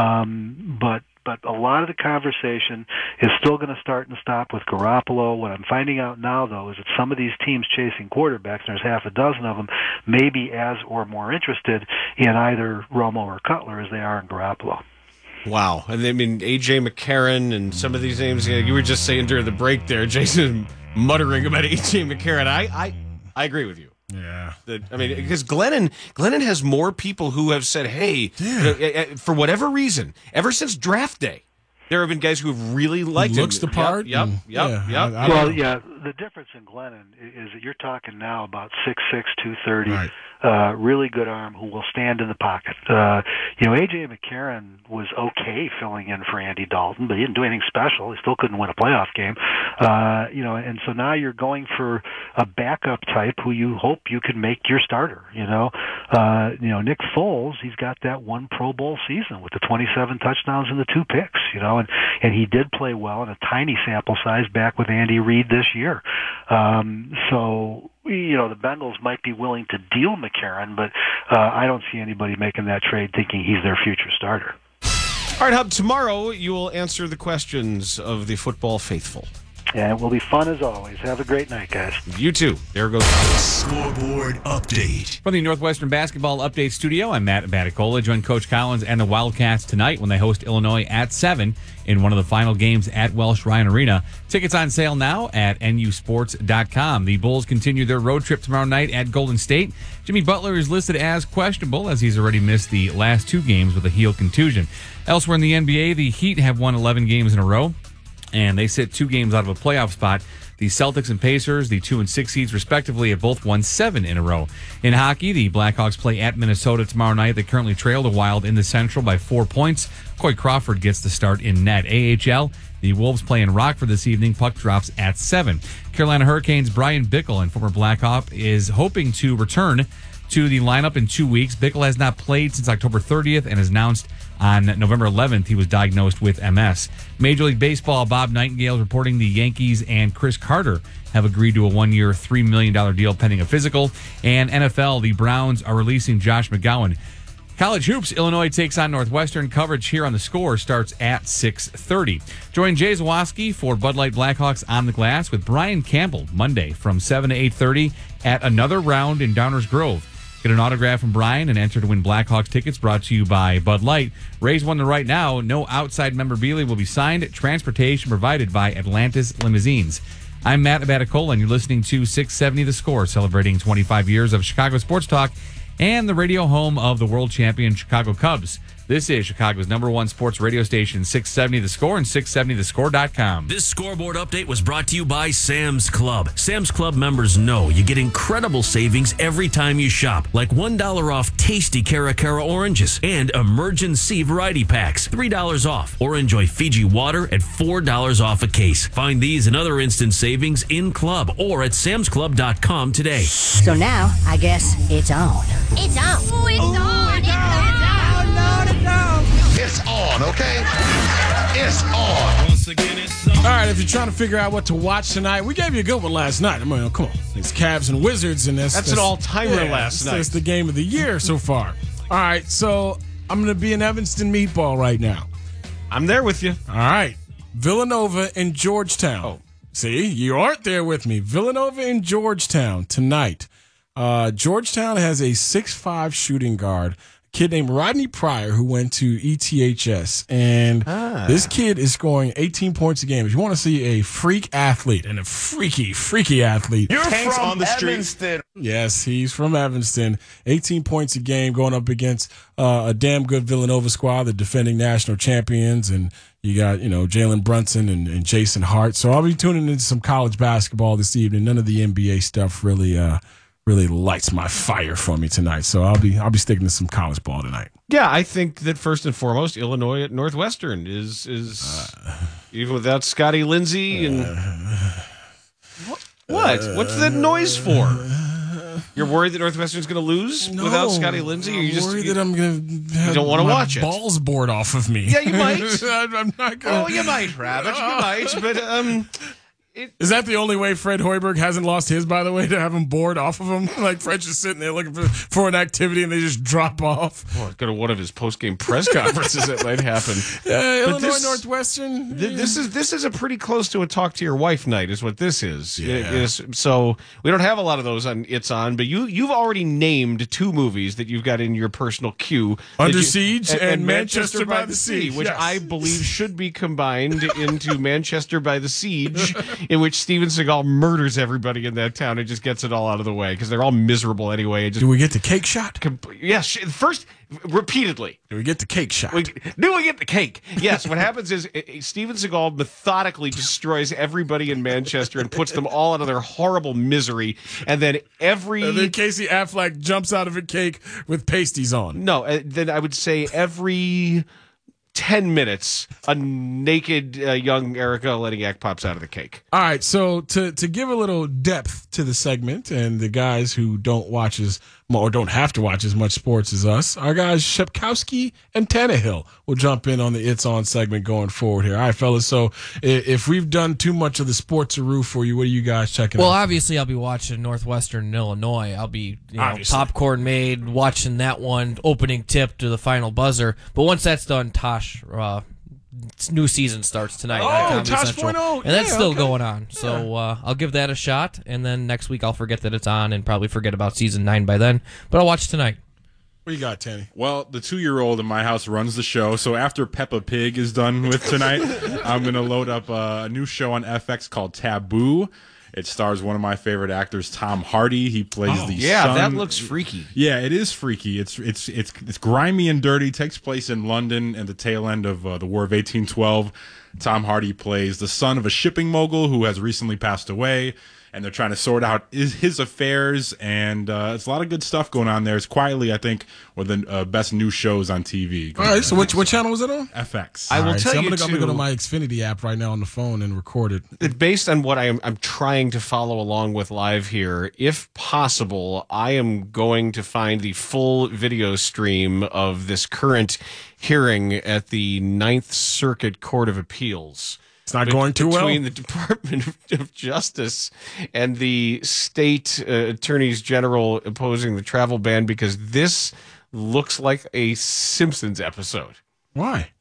Speaker 11: but a lot of the conversation is still going to start and stop with Garoppolo. What I'm finding out now, though, is that some of these teams chasing quarterbacks, and there's half a dozen of them, may be as or more interested in either Romo or Cutler as they are in Garoppolo.
Speaker 10: Wow. And I mean, A.J. McCarron and some of these names, you were just saying during the break there, Jason muttering about A.J. McCarron. I agree with you.
Speaker 13: Yeah.
Speaker 10: Because Glennon has more people who have said, hey, for whatever reason, ever since draft day, there have been guys who have really liked him.
Speaker 13: Looks the part.
Speaker 10: Yep.
Speaker 11: Well, yeah, the difference in Glennon is that you're talking now about 6'6", 230,
Speaker 13: right.
Speaker 11: Really good arm who will stand in the pocket. A.J. McCarron was okay filling in for Andy Dalton, but he didn't do anything special. He still couldn't win a playoff game. And so now you're going for a backup type who you hope you can make your starter. Nick Foles, he's got that 1 Pro Bowl season with the 27 touchdowns and the 2 picks, and he did play well in a tiny sample size back with Andy Reid this year. So the Bengals might be willing to deal McCarron, but I don't see anybody making that trade thinking he's their future starter.
Speaker 10: All right, Hub, tomorrow you will answer the questions of the football faithful.
Speaker 11: And it will be fun as always. Have a great night, guys.
Speaker 10: You too. There goes
Speaker 8: Scoreboard update.
Speaker 9: From the Northwestern Basketball Update Studio, I'm Matt Baticola. Join Coach Collins and the Wildcats tonight when they host Illinois at 7 in one of the final games at Welsh Ryan Arena. Tickets on sale now at nusports.com. The Bulls continue their road trip tomorrow night at Golden State. Jimmy Butler is listed as questionable as he's already missed the last 2 games with a heel contusion. Elsewhere in the NBA, the Heat have won 11 games in a row, and they sit 2 games out of a playoff spot. The Celtics and Pacers, the 2 and 6 seeds respectively, have both won 7 in a row. In hockey, the Blackhawks play at Minnesota tomorrow night. They currently trail the Wild in the Central by 4 points. Coy Crawford gets the start in net. AHL, the Wolves play in Rockford this evening. Puck drops at 7. Carolina Hurricanes' Brian Bickle, and former Blackhawk, is hoping to return to the lineup in 2 weeks. Bickle has not played since October 30th and has announced on November 11th he was diagnosed with MS. Major League Baseball, Bob Nightingale is reporting the Yankees and Chris Carter have agreed to a 1-year, $3 million deal pending a physical. And NFL, the Browns are releasing Josh McGowan. College hoops, Illinois takes on Northwestern. Coverage here on The Score starts at 6:30. Join Jay Zawoski for Bud Light Blackhawks on the Glass with Brian Campbell Monday from 7 to 8:30 at Another Round in Downers Grove. Get an autograph from Brian and enter to win Blackhawks tickets brought to you by Bud Light. Raise one right now. No outside memorabilia will be signed. Transportation provided by Atlantis Limousines. I'm Matt Baticola, and you're listening to 670 The Score, celebrating 25 years of Chicago sports talk and the radio home of the world champion Chicago Cubs. This is Chicago's #1 sports radio station, 670 The Score and 670thescore.com.
Speaker 19: This scoreboard update was brought to you by Sam's Club. Sam's Club members know you get incredible savings every time you shop, like $1 off tasty Cara Cara oranges and Emergen-C variety packs, $3 off, or enjoy Fiji water at $4 off a case. Find these and other instant savings in club or at samsclub.com today.
Speaker 1: So now, I guess it's on.
Speaker 2: It's on. Ooh, it's on. It's on.
Speaker 12: It's on, okay? It's on.
Speaker 20: Once again, it's on.
Speaker 13: All right, if you're trying to figure out what to watch tonight, we gave you a good one last night. I mean, come on. It's Cavs and Wizards in this.
Speaker 10: That's an all-timer last night.
Speaker 13: That's the game of the year so far. All right, so I'm going to be an Evanston meatball right now.
Speaker 10: I'm there with you.
Speaker 13: All right. Villanova and Georgetown. Oh. See, you aren't there with me. Villanova and Georgetown tonight. Georgetown has a 6'5" shooting guard, a kid named Rodney Pryor, who went to ETHS. And this kid is scoring 18 points a game. If you want to see a freak athlete and a freaky athlete.
Speaker 12: You're
Speaker 13: Tanks
Speaker 12: from
Speaker 13: on the
Speaker 12: Evanston.
Speaker 13: Yes, he's from Evanston. 18 points a game going up against a damn good Villanova squad, the defending national champions. And you got, Jalen Brunson and Jason Hart. So I'll be tuning into some college basketball this evening. None of the NBA stuff really lights my fire for me tonight. So I'll be sticking to some college ball tonight.
Speaker 10: Yeah, I think that first and foremost, Illinois at Northwestern is even without Scotty Lindsey and what? What's that noise for? You're worried that Northwestern's going to lose without Scotty Lindsey? Or you just
Speaker 13: worried that I'm going to
Speaker 10: you don't want to watch it?
Speaker 13: Balls bored off of me.
Speaker 10: Yeah, you might.
Speaker 13: I'm not going.
Speaker 10: Oh, you might, Rabbit. You might, but
Speaker 13: is that the only way Fred Hoiberg hasn't lost his, by the way, to have him bored off of him? Like Fred's just sitting there looking for an activity and they just drop off.
Speaker 10: Well, go to one of his post-game press conferences that might happen.
Speaker 13: Illinois Northwestern.
Speaker 10: This is a pretty close to a talk to your wife night is what this is.
Speaker 13: Yeah.
Speaker 10: So we don't have a lot of those on It's On, but you've already named 2 movies that you've got in your personal queue.
Speaker 13: Under Siege and Manchester by the Sea,
Speaker 10: which
Speaker 13: yes.
Speaker 10: I believe should be combined into Manchester by the Siege, in which Steven Seagal murders everybody in that town and just gets it all out of the way because they're all miserable anyway.
Speaker 13: Do we get the cake shot?
Speaker 10: Yes. First, repeatedly.
Speaker 13: Do we get the cake shot?
Speaker 10: Do we get the cake? Yes. What happens is Steven Seagal methodically destroys everybody in Manchester and puts them all out of their horrible misery. And then
Speaker 13: Casey Affleck jumps out of a cake with pasties on.
Speaker 10: No, then I would say every 10 minutes, a naked young Erica Leniak pops out of the cake.
Speaker 13: All right, so to give a little depth to the segment, and the guys who don't watch or don't have to watch as much sports as us, our guys Shepkowski and Tannehill will jump in on the It's On segment going forward here. All right, fellas, so if we've done too much of the sports-a-roo for you, what are you guys checking out?
Speaker 3: Well, obviously, I'll be watching Northwestern and Illinois. I'll be popcorn made, watching that one, opening tip to the final buzzer. But once that's done, Tosh new season starts tonight.
Speaker 13: Oh,
Speaker 3: on Comedy
Speaker 13: Tosh
Speaker 3: Central.
Speaker 13: 0.0.
Speaker 3: And that's
Speaker 13: Yeah,
Speaker 3: still
Speaker 13: okay.
Speaker 3: going on. So I'll give that a shot, and then next week I'll forget that it's on and probably forget about season 9 by then. But I'll watch tonight.
Speaker 13: What you got, Tanny?
Speaker 4: Well, the 2-year-old in my house runs the show, so after Peppa Pig is done with tonight, I'm going to load up a new show on FX called Taboo. It stars one of my favorite actors, Tom Hardy. He plays the son.
Speaker 10: that looks freaky.
Speaker 4: Yeah, it is freaky. It's grimy and dirty. Takes place in London at the tail end of the War of 1812. Tom Hardy plays the son of a shipping mogul who has recently passed away, and they're trying to sort out his affairs, and it's a lot of good stuff going on there. It's quietly, I think, one of the best new shows on TV.
Speaker 13: All right, so what channel was it on?
Speaker 4: FX.
Speaker 10: I will tell
Speaker 13: I'm
Speaker 10: you,
Speaker 13: gonna go to my Xfinity app right now on the phone and record it.
Speaker 10: Based on what I'm trying to follow along with live here, if possible, I am going to find the full video stream of this current hearing at the Ninth Circuit Court of Appeals.
Speaker 13: It's not going too well.
Speaker 10: Between the Department of Justice and the state attorneys general opposing the travel ban, because this looks like a Simpsons episode.
Speaker 13: Why?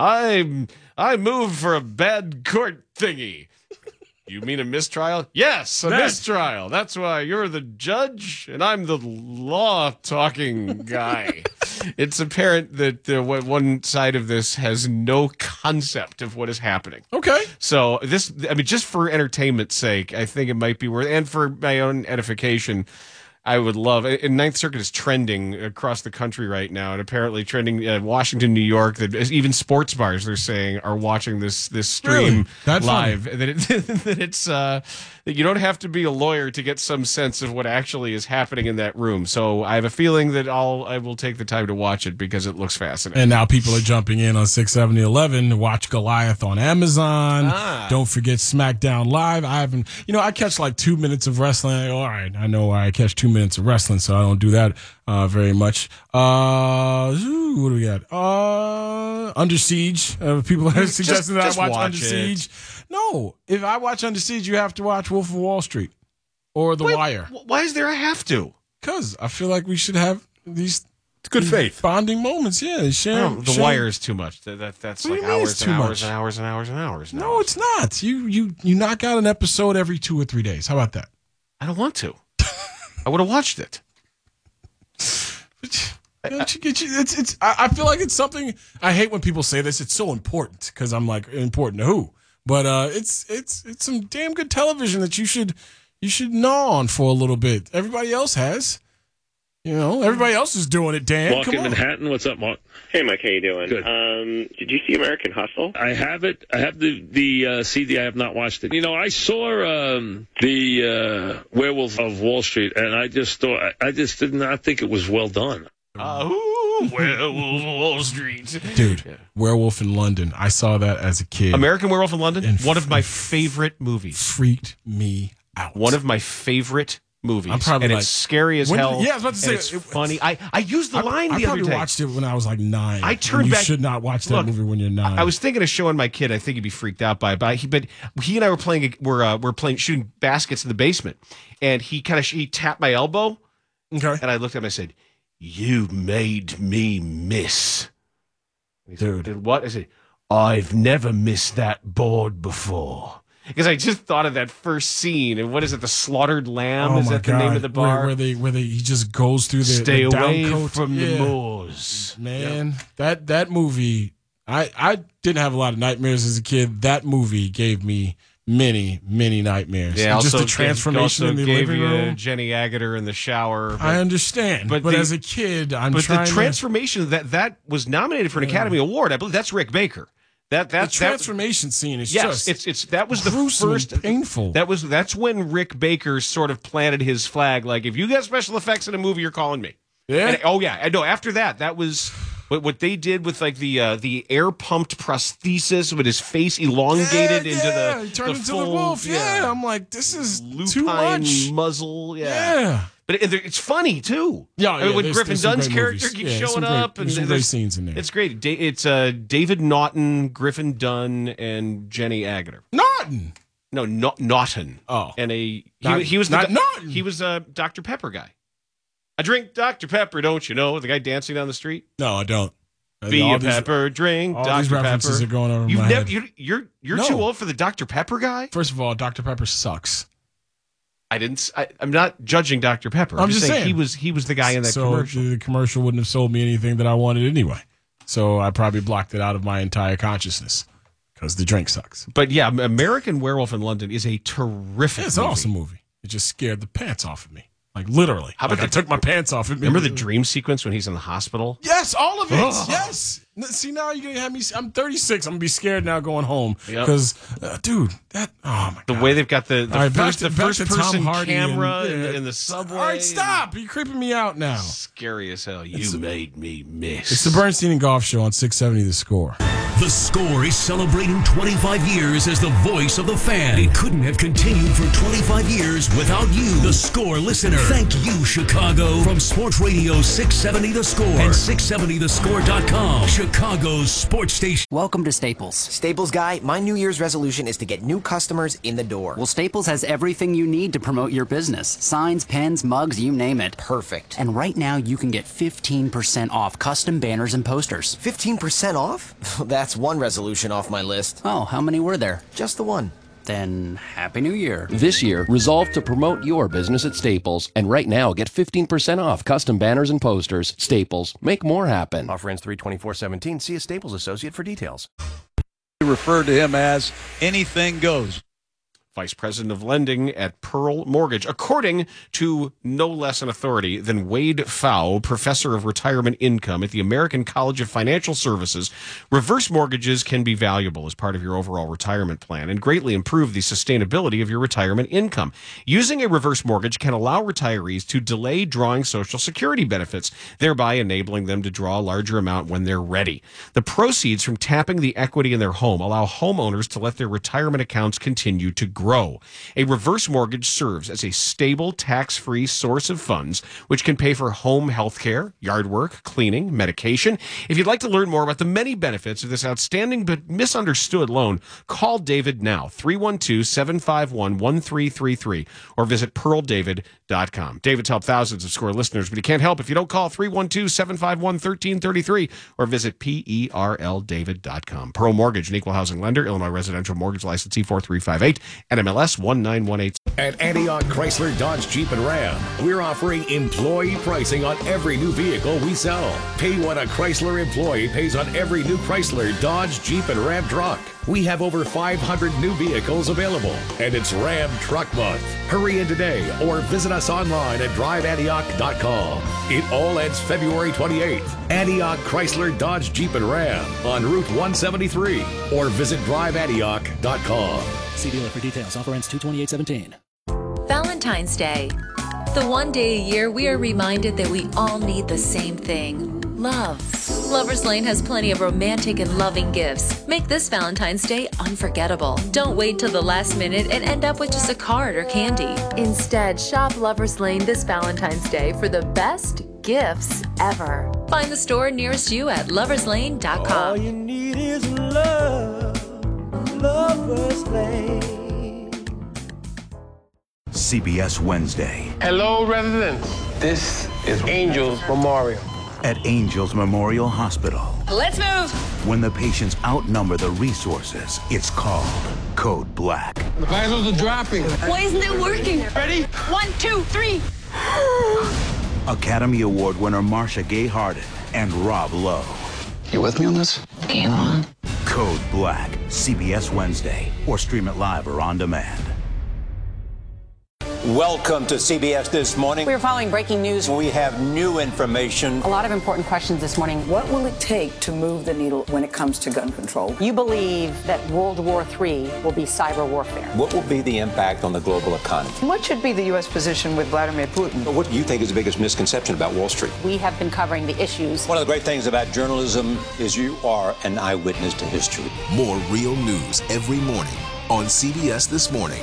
Speaker 10: I moved for a bad court thingy. You mean a mistrial? Yes, a mistrial. That's why you're the judge and I'm the law talking guy. It's apparent that one side of this has no concept of what is happening.
Speaker 13: Okay.
Speaker 10: So this, I mean, just for entertainment's sake, I think it might be worth, and for my own edification, I would love. And Ninth Circuit is trending across the country right now, and apparently trending Washington, New York. That even sports bars, they're saying, are watching this stream live. That that you don't have to be a lawyer to get some sense of what actually is happening in that room. So I have a feeling that I will take the time to watch it because it looks fascinating.
Speaker 13: And now people are jumping in on 670 11 to watch Goliath on Amazon. Don't forget SmackDown Live. I catch like 2 minutes of wrestling. I go, all right, I know I catch 2 minutes of wrestling, so I don't do that very much. What do we got? Under Siege. People are suggesting that I watch Under Siege. No, if I watch Under Siege, you have to watch Wolf of Wall Street or The Wire.
Speaker 10: Why is there a have to?
Speaker 13: Because I feel like we should have these
Speaker 4: good faith
Speaker 13: bonding moments. Yeah,
Speaker 10: The Wire is too much. That's like hours and hours and hours and hours and hours.
Speaker 13: No, it's not. You knock out an episode every 2 or 3 days. How about that?
Speaker 10: I don't want to. I would have watched it.
Speaker 13: I feel like it's something. I hate when people say this. It's so important because I'm like, important to who? But it's some damn good television that you should gnaw on for a little bit. Everybody else has. Everybody else is doing it, Dan.
Speaker 5: Walk in Manhattan. What's up, Mark? Hey, Mike. How you doing? Good. Did you see American Hustle? I have it. I have the CD. I have not watched it. I saw the Werewolf of Wall Street, and I just did not think it was well done.
Speaker 10: Werewolf of Wall Street.
Speaker 13: Dude, yeah. Werewolf in London. I saw that as a kid.
Speaker 10: American Werewolf in London? One of my favorite movies.
Speaker 13: Freaked me out.
Speaker 10: One of my favorite movies.
Speaker 13: I'm probably
Speaker 10: it's scary as hell.
Speaker 13: Yeah, I was about to say.
Speaker 10: It's funny. I used the line the other day.
Speaker 13: I probably watched it when I was like 9.
Speaker 10: I turned back.
Speaker 13: You should not watch that movie when you're 9.
Speaker 10: I was thinking of showing my kid. I think he'd be freaked out by it. But he and I were playing. We're playing shooting baskets in the basement, and he tapped my elbow.
Speaker 13: Okay.
Speaker 10: And I looked at him. I said, "You made me miss."
Speaker 13: Dude.
Speaker 10: Did what? I said, "I've never missed that board before." Because I just thought of that first scene, and what is it? The Slaughtered Lamb? Is that the name of the bar?
Speaker 13: Where he just goes through the
Speaker 10: Stay
Speaker 13: the
Speaker 10: away
Speaker 13: down coat.
Speaker 10: from the moors.
Speaker 13: Man, that movie. I didn't have a lot of nightmares as a kid. That movie gave me many nightmares.
Speaker 10: Yeah,
Speaker 13: and just the transformation in the living room.
Speaker 10: Jenny Agutter in the shower.
Speaker 13: I understand, but as a kid,
Speaker 10: the transformation that was nominated for an Academy Award. I believe that's Rick Baker. The
Speaker 13: transformation scene is
Speaker 10: that was the first
Speaker 13: and painful.
Speaker 10: That's when Rick Baker sort of planted his flag. Like, if you got special effects in a movie, you're calling me.
Speaker 13: Yeah.
Speaker 10: I know. After that was what they did with like the air pumped prosthesis with his face elongated into the
Speaker 13: he turned into
Speaker 10: full,
Speaker 13: the wolf. Yeah, I'm like, this is too much
Speaker 10: muzzle.
Speaker 13: Yeah.
Speaker 10: But it's funny too.
Speaker 13: Yeah,
Speaker 10: when Griffin Dunn's character keeps showing up, and
Speaker 13: there's some great scenes in there.
Speaker 10: It's great. It's David Naughton, Griffin Dunn, and Jenny Agutter.
Speaker 13: Naughton.
Speaker 10: No, Naughton.
Speaker 13: Oh,
Speaker 10: and he was
Speaker 13: Naughton.
Speaker 10: He was a Dr. Pepper guy. I drink Dr. Pepper, don't you know? The guy dancing down the street.
Speaker 13: No, I don't.
Speaker 10: Be a pepper drink,
Speaker 13: all
Speaker 10: Dr.
Speaker 13: these references
Speaker 10: Pepper.
Speaker 13: are going over my head.
Speaker 10: You're
Speaker 13: No.
Speaker 10: too old for the Dr. Pepper guy?
Speaker 13: First of all, Dr. Pepper sucks.
Speaker 10: I'm not judging Dr. Pepper.
Speaker 13: I'm just saying
Speaker 10: he was the guy in that
Speaker 13: so
Speaker 10: commercial.
Speaker 13: The commercial wouldn't have sold me anything that I wanted anyway. So I probably blocked it out of my entire consciousness because the drink sucks.
Speaker 10: But yeah, American Werewolf in London is a terrific
Speaker 13: It's an awesome movie. It just scared the pants off of me. Like, literally.
Speaker 10: How about
Speaker 13: I took my pants off.
Speaker 10: Remember the dream sequence when he's in the hospital?
Speaker 13: Yes, all of it.
Speaker 10: Ugh.
Speaker 13: Yes. See, now you're going to have me. I'm 36. I'm going to be scared now going home.
Speaker 10: Yep.
Speaker 13: Because, dude, oh my God.
Speaker 10: The way they've got the
Speaker 13: All right,
Speaker 10: first
Speaker 13: back to Tom
Speaker 10: person
Speaker 13: Hardy
Speaker 10: camera
Speaker 13: and-
Speaker 10: in the subway.
Speaker 13: All right, stop. You're creeping me out now.
Speaker 10: Scary as hell. You made me miss.
Speaker 13: It's the Bernstein and Golf Show on 670 The Score.
Speaker 8: The Score is celebrating 25 years as the voice of the fan. It couldn't have continued for 25 years without you, the Score listener. Thank you, Chicago. From Sports Radio 670 The Score and 670thescore.com, Chicago's sports station.
Speaker 6: Welcome to Staples. Staples Guy, my New Year's resolution is to get new customers in the door. Well, Staples has everything you need to promote your business. Signs, pens, mugs, you name it. Perfect. And right now you can get 15% off custom banners and posters. 15% off? That's one resolution off my list. Oh, how many were there? Just the one. Then Happy New Year.
Speaker 7: This year, resolve to promote your business at Staples. And right now, get 15% off custom banners and posters. Staples. Make more happen.
Speaker 14: Offer ends 3/24/17. See a Staples associate for details.
Speaker 15: Referred to him as anything goes.
Speaker 10: Vice President of Lending at Pearl Mortgage, according to no less an authority than Wade Pfau, Professor of Retirement Income at the American College of Financial Services. Reverse mortgages can be valuable as part of your overall retirement plan and greatly improve the sustainability of your retirement income. Using a reverse mortgage can allow retirees to delay drawing Social Security benefits, thereby enabling them to draw a larger amount when they're ready. The proceeds from tapping the equity in their home allow homeowners to let their retirement accounts continue to grow. A reverse mortgage serves as a stable, tax-free source of funds, which can pay for home health care, yard work, cleaning, medication. If you'd like to learn more about the many benefits of this outstanding but misunderstood loan, call David now, 312-751-1333, or visit pearldavid.com. David's helped thousands of Score listeners, but he can't help if you don't call 312-751-1333 or visit perldavid.com. Pearl Mortgage, an equal housing lender, Illinois residential mortgage licensee 4358, and MLS 1918.
Speaker 22: At Antioch Chrysler, Dodge, Jeep, and Ram, we're offering employee pricing on every new vehicle we sell. Pay what a Chrysler employee pays on every new Chrysler, Dodge, Jeep, and Ram truck. We have over 500 new vehicles available, and it's Ram Truck Month. Hurry in today or visit us online at driveantioch.com. It all ends February 28th. Antioch Chrysler, Dodge, Jeep, and Ram on Route 173 or visit driveantioch.com.
Speaker 16: See dealer for details. Offer ends 2/28/17.
Speaker 17: Valentine's Day. The one day a year we are reminded that we all need the same thing: love. Lover's Lane has plenty of romantic and loving gifts. Make this Valentine's Day unforgettable. Don't wait till the last minute and end up with just a card or candy. Instead, shop Lover's Lane this Valentine's Day for the best gifts ever. Find the store nearest you at loverslane.com.
Speaker 18: All you need is love. Lover's Lane.
Speaker 26: CBS Wednesday.
Speaker 27: Hello, residents. This is Angels Memorial.
Speaker 26: At Angels Memorial Hospital.
Speaker 2: Let's move.
Speaker 26: When the patients outnumber the resources, it's called Code Black.
Speaker 27: The vitals are dropping.
Speaker 2: Why isn't it working?
Speaker 27: Ready?
Speaker 2: 1, 2, 3.
Speaker 26: Academy Award winner Marcia Gay Harden and Rob Lowe. You with me on this?
Speaker 2: Game on.
Speaker 26: Code Black. CBS Wednesday. Or stream it live or on demand.
Speaker 28: Welcome to CBS This Morning.
Speaker 29: We're following breaking news.
Speaker 28: We have new information.
Speaker 29: A lot of important questions this morning.
Speaker 30: What will it take to move the needle when it comes to gun control?
Speaker 29: You believe that World War III will be cyber warfare.
Speaker 28: What will be the impact on the global economy?
Speaker 30: What should be the U.S. position with Vladimir Putin?
Speaker 28: What do you think is the biggest misconception about Wall Street?
Speaker 29: We have been covering the issues.
Speaker 28: One of the great things about journalism is you are an eyewitness to history.
Speaker 22: More real news every morning on CBS This Morning.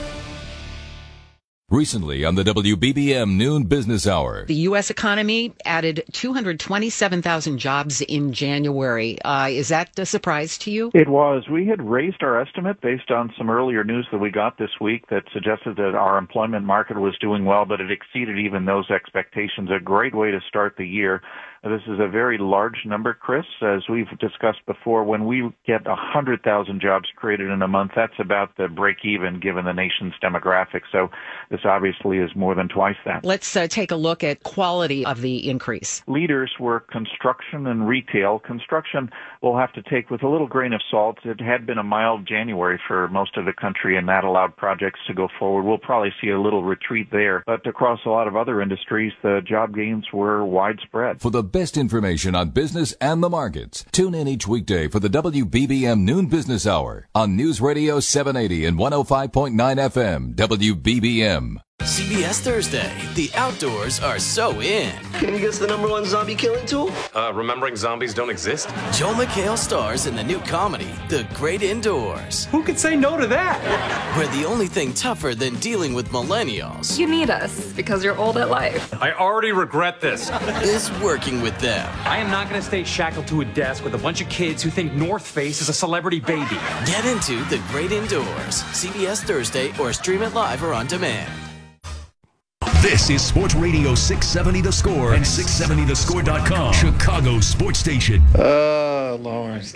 Speaker 31: Recently on the WBBM Noon Business Hour.
Speaker 32: The U.S. economy added 227,000 jobs in January. Is that a surprise to you?
Speaker 33: It was. We had raised our estimate based on some earlier news that we got this week that suggested that our employment market was doing well, but it exceeded even those expectations. A great way to start the year. This is a very large number, Chris. As we've discussed before, when we get 100,000 jobs created in a month, that's about the break-even given the nation's demographics. So this obviously is more than twice that.
Speaker 32: Let's take a look at quality of the increase.
Speaker 33: Leaders were construction and retail. Construction we'll have to take with a little grain of salt. It had been a mild January for most of the country, and that allowed projects to go forward. We'll probably see a little retreat there. But across a lot of other industries, the job gains were widespread.
Speaker 31: For the best information on business and the markets, tune in each weekday for the WBBM Noon Business Hour on News Radio 780 and 105.9 FM, WBBM.
Speaker 1: CBS Thursday. The outdoors are so in.
Speaker 3: Can you guess the #1 zombie killing tool?
Speaker 4: Remembering zombies don't exist.
Speaker 1: Joel McHale stars in the new comedy, The Great Indoors.
Speaker 4: Who could say no to that?
Speaker 1: Where the only thing tougher than dealing with millennials.
Speaker 5: You need us because you're old at life.
Speaker 4: I already regret this.
Speaker 1: Is working with them.
Speaker 4: I am not going to stay shackled to a desk with a bunch of kids who think North Face is a celebrity baby.
Speaker 1: Get into The Great Indoors. CBS Thursday or stream it live or on demand.
Speaker 8: This is Sports Radio 670 The Score and 670thescore.com, Chicago sports station.
Speaker 3: Lawrence.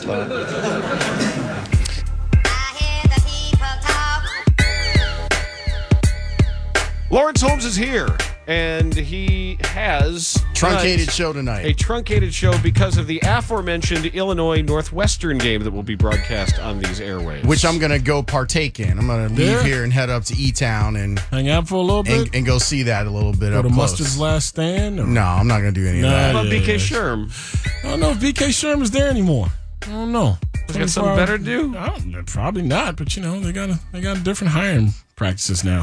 Speaker 10: Lawrence Holmes is here, and he has
Speaker 9: truncated show tonight.
Speaker 10: A truncated show because of the aforementioned Illinois Northwestern game that will be broadcast on these airwaves,
Speaker 9: which I'm going to go partake in. I'm going to leave here and head up to E-Town and
Speaker 13: hang out for a little bit
Speaker 9: and go see that a little bit
Speaker 13: go
Speaker 9: up
Speaker 13: to
Speaker 9: close.
Speaker 13: Mustard's Last Stand.
Speaker 9: No, I'm not going to do any of that.
Speaker 10: What about BK Sherm?
Speaker 13: I don't know if BK Sherm is there anymore. I don't know.
Speaker 10: They got something better to do?
Speaker 13: Probably not, but they got different hiring practices now.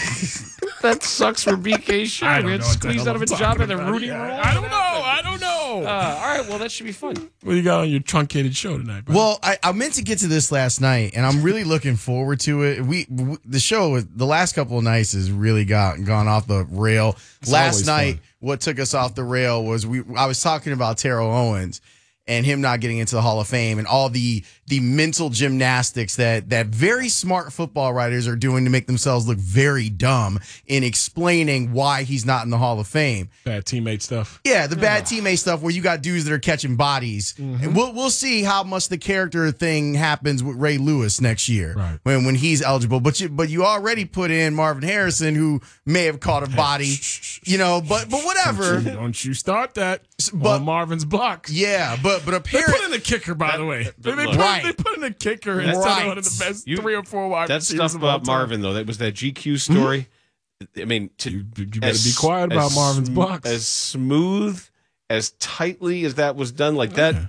Speaker 10: That sucks for BK Sherm. We had squeezed out of a job in the Rudy role.
Speaker 13: I don't know.
Speaker 10: All right, well, that should be fun.
Speaker 13: What do you got on your truncated show tonight, bro?
Speaker 9: Well, I meant to get to this last night, and I'm really looking forward to it. The show, the last couple of nights has really gone off the rail. Last night, what took us off the rail was I was talking about Terrell Owens and him not getting into the Hall of Fame and all the mental gymnastics that very smart football writers are doing to make themselves look very dumb in explaining why he's not in the Hall of Fame.
Speaker 13: Bad teammate stuff.
Speaker 9: Yeah, the bad teammate stuff where you got dudes that are catching bodies. Mm-hmm. And we'll see how much the character thing happens with Ray Lewis next year when he's eligible. But you already put in Marvin Harrison, who may have caught a body, but whatever.
Speaker 13: Don't you start that on Marvin's blocks.
Speaker 9: Yeah, but apparently
Speaker 13: they put in a kicker, by the way. They put in a kicker instead of one of the best 3 or 4 wide receivers.
Speaker 10: That stuff about Marvin, though, that was that GQ story. I mean,
Speaker 13: you better be quiet about Marvin's blocks.
Speaker 10: As smooth, as tightly as that was done, like that.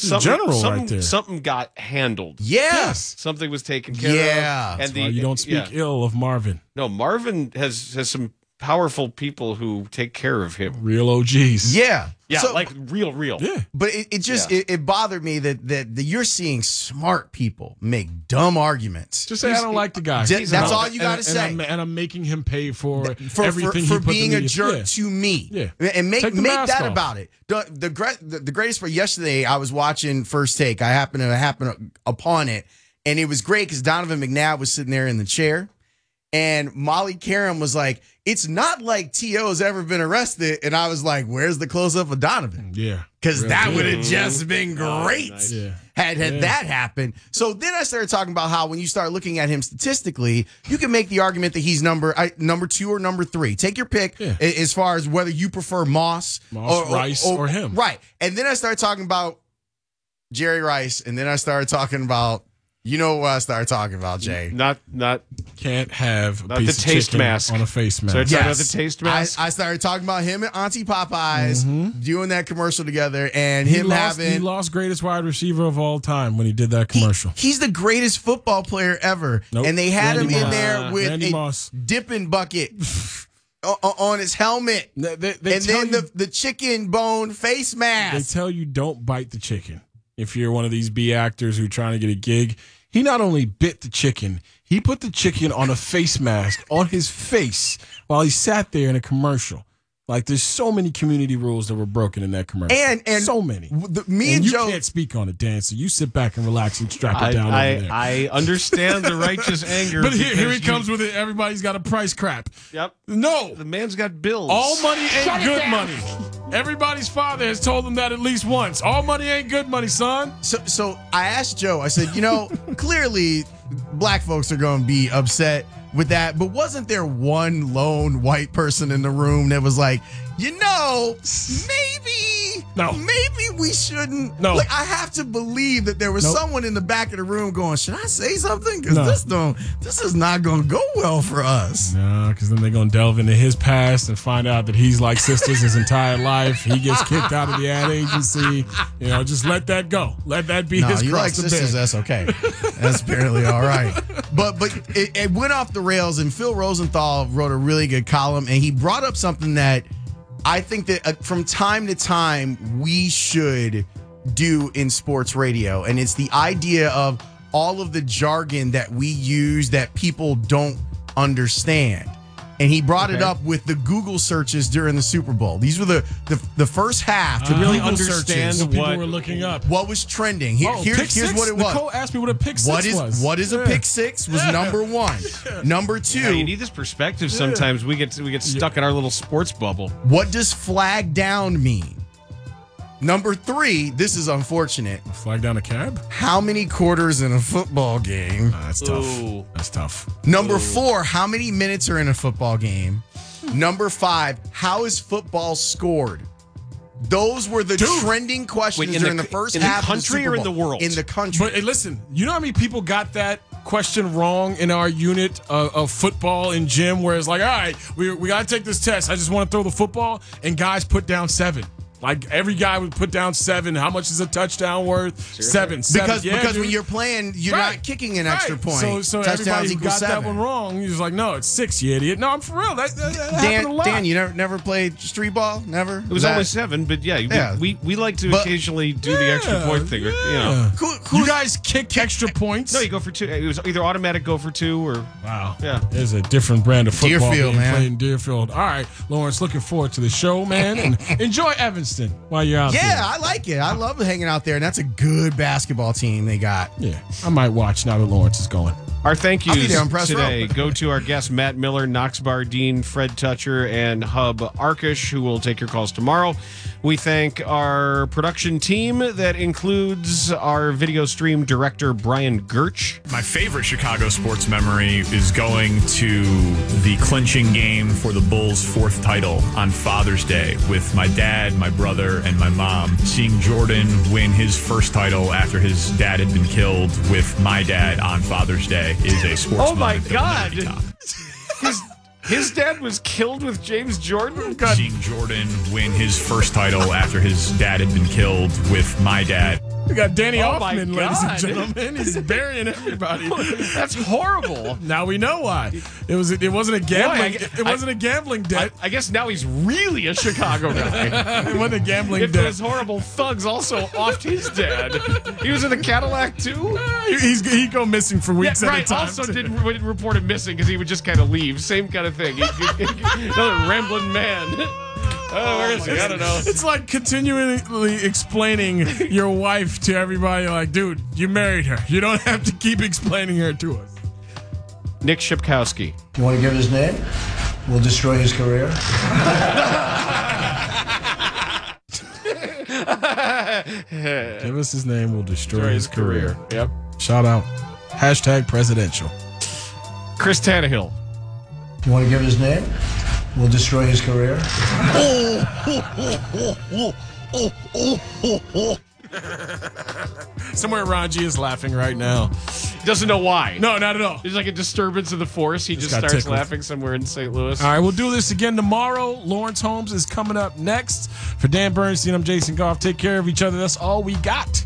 Speaker 10: Something got handled.
Speaker 9: Yes.
Speaker 10: Something was taken care of.
Speaker 9: Yeah.
Speaker 13: That's why you don't speak ill of Marvin.
Speaker 10: No, Marvin has some powerful people who take care of him.
Speaker 13: Real OGs.
Speaker 9: Yeah.
Speaker 10: Yeah, like real.
Speaker 13: Yeah.
Speaker 9: But it bothered me that you're seeing smart people make dumb arguments.
Speaker 13: Just say I don't like the guy.
Speaker 9: That's all you got to say.
Speaker 13: And I'm making him pay for everything
Speaker 9: for
Speaker 13: he put
Speaker 9: being a jerk
Speaker 13: yeah.
Speaker 9: to me.
Speaker 13: Yeah.
Speaker 9: And make that
Speaker 13: off.
Speaker 9: about it. The greatest part yesterday, I was watching First Take. I happened to happen upon it, and it was great because Donovan McNabb was sitting there in the chair. And Molly Karam was like, it's not like T.O.'s ever been arrested. And I was like, where's the close-up of Donovan?
Speaker 13: Yeah.
Speaker 9: Because that would have just been great had that happened. So then I started talking about how when you start looking at him statistically, you can make the argument that he's number 2 or number 3. Take your pick as far as whether you prefer Moss
Speaker 13: Rice, or him.
Speaker 9: Right. And then I started talking about Jerry Rice. And then I started talking about you know what I started talking about, Jay?
Speaker 10: Not
Speaker 13: can't have
Speaker 10: not the taste mask
Speaker 13: on a face mask.
Speaker 10: So talking about the taste mask.
Speaker 9: I started talking about him and Auntie Popeyes doing that commercial together, and
Speaker 13: he lost greatest wide receiver of all time when he did that commercial.
Speaker 9: He's the greatest football player ever, and they had him in there with
Speaker 13: Randy
Speaker 9: a
Speaker 13: Moss.
Speaker 9: dipping bucket on his helmet, and then the chicken bone face mask.
Speaker 13: They tell you don't bite the chicken. If you're one of these B actors who are trying to get a gig, he not only bit the chicken, he put the chicken on a face mask on his face while he sat there in a commercial. Like, there's so many community rules that were broken in that commercial.
Speaker 9: And
Speaker 13: so many.
Speaker 9: Me and
Speaker 13: you
Speaker 9: Joe
Speaker 13: can't speak on it, Dan, so you sit back and relax and strap it down over there.
Speaker 10: I understand the righteous anger.
Speaker 13: But here he comes with it. Everybody's got a price crap.
Speaker 10: Yep.
Speaker 13: No.
Speaker 10: The man's got bills.
Speaker 13: All money ain't good money. Everybody's father has told them that at least once. All money ain't good money, son.
Speaker 9: So I asked Joe, I said, clearly black folks are going to be upset with that, but wasn't there one lone white person in the room that was like, maybe we shouldn't.
Speaker 13: No.
Speaker 9: Like, I have to believe that there was someone in the back of the room going, should I say something? Because this is not going to go well for us.
Speaker 13: No, because then they're going to delve into his past and find out that he's like sisters his entire life. He gets kicked out of the ad agency. Just let that go. Let that be his
Speaker 9: you
Speaker 13: cross
Speaker 9: like
Speaker 13: to
Speaker 9: sisters,
Speaker 13: bear.
Speaker 9: that's okay. That's apparently all right. But it went off the rails, and Phil Rosenthal wrote a really good column, and he brought up something that I think that from time to time we should do in sports radio, and it's the idea of all of the jargon that we use that people don't understand. And he brought it up with the Google searches during the Super Bowl. These were the first half
Speaker 10: to really
Speaker 13: Google
Speaker 10: understand
Speaker 13: searches.
Speaker 10: what
Speaker 13: people were looking up.
Speaker 9: What was trending. Here's what it was.
Speaker 13: Nicole asked me what a pick six was.
Speaker 9: What is a pick six was number one. Number two.
Speaker 10: Yeah, you need this perspective sometimes. We get stuck in our little sports bubble.
Speaker 9: What does flag down mean? Number three, this is unfortunate.
Speaker 13: Flag down a cab?
Speaker 9: How many quarters in a football game?
Speaker 13: That's tough. That's tough.
Speaker 9: Number four, how many minutes are in a football game? Number five, how is football scored? Those were the trending questions during the first half of the
Speaker 10: country
Speaker 9: Super
Speaker 10: or in
Speaker 9: Bowl.
Speaker 10: the world?
Speaker 9: In the country.
Speaker 13: But hey, listen, you know how many people got that question wrong in our unit of football in gym, where it's like, all right, we got to take this test. I just want to throw the football, and guys put down 7. Like, every guy would put down 7. How much is a touchdown worth?
Speaker 10: Sure.
Speaker 13: 7.
Speaker 9: Because when you're playing, you're not kicking an extra point.
Speaker 13: So
Speaker 9: Touchdowns
Speaker 13: everybody who got
Speaker 9: 7.
Speaker 13: that one wrong, he's like, no, it's 6, you idiot. No, I'm for real. That happened a lot.
Speaker 9: Dan, you never played street ball? Never?
Speaker 10: It was only 7, but we like to occasionally do the extra point thing.
Speaker 13: You guys kick extra points?
Speaker 10: No, you go for 2. It was either automatic go for 2 or...
Speaker 13: Wow.
Speaker 10: Yeah.
Speaker 13: There's a different brand of football
Speaker 9: Deerfield,
Speaker 13: being
Speaker 9: man.
Speaker 13: played in Deerfield. All right, Lawrence, looking forward to the show, man. And enjoy Evanston while you're out there.
Speaker 9: Yeah, I like it. I love hanging out there, and that's a good basketball team they got.
Speaker 13: Yeah, I might watch now that Lawrence is going.
Speaker 10: Our thank
Speaker 9: I'll be
Speaker 10: yous
Speaker 9: there on press
Speaker 10: today
Speaker 9: row.
Speaker 10: go to our guests Matt Miller, Knox Bardeen, Fred Toucher, and Hub Arkish, who will take your calls tomorrow. We thank our production team that includes our video stream director, Brian Gertsch.
Speaker 6: My favorite Chicago sports memory is going to the clinching game for the Bulls' 4th title on Father's Day with my dad, my brother, and my mom. Seeing Jordan win his first title after his dad had been killed with my dad on Father's Day is a sports
Speaker 10: Oh my
Speaker 6: moment that will
Speaker 10: God!
Speaker 6: never be topped.
Speaker 10: His dad was killed with James Jordan?
Speaker 6: Seeing Jordan win his first title after his dad had been killed with my dad.
Speaker 13: We got Danny
Speaker 10: Oh my
Speaker 13: Hoffman, ladies and
Speaker 10: God.
Speaker 13: gentlemen. He's burying everybody.
Speaker 10: That's horrible.
Speaker 13: Now we know why. It wasn't a gambling. It wasn't a gambling debt.
Speaker 10: I guess now he's really a Chicago guy.
Speaker 13: It wasn't a gambling
Speaker 10: If
Speaker 13: debt.
Speaker 10: those horrible thugs also offed his dad. He was in the Cadillac too?
Speaker 13: He'd go missing for weeks at a time.
Speaker 10: Also didn't report him missing because he would just kind of leave. Same kind of thing. Another rambling man. Oh, where is he? I don't know.
Speaker 13: It's like continually explaining your wife to everybody. Like, dude, you married her. You don't have to keep explaining her to us.
Speaker 10: Nick Shipkowski.
Speaker 7: You want to give his name? We'll destroy his career.
Speaker 13: Give us his name. We'll destroy his career.
Speaker 10: Yep.
Speaker 13: Shout out. Hashtag presidential.
Speaker 10: Chris Tannehill.
Speaker 7: You want to give his name? We'll destroy his career.
Speaker 13: Somewhere Ranji is laughing right now.
Speaker 10: He doesn't know why.
Speaker 13: No, not at all.
Speaker 10: There's like a disturbance of the force. He just
Speaker 13: got
Speaker 10: starts
Speaker 13: tickled.
Speaker 10: laughing somewhere in St. Louis.
Speaker 13: All right, we'll do this again tomorrow. Lawrence Holmes is coming up next. For Dan Bernstein, I'm Jason Goff. Take care of each other. That's all we got.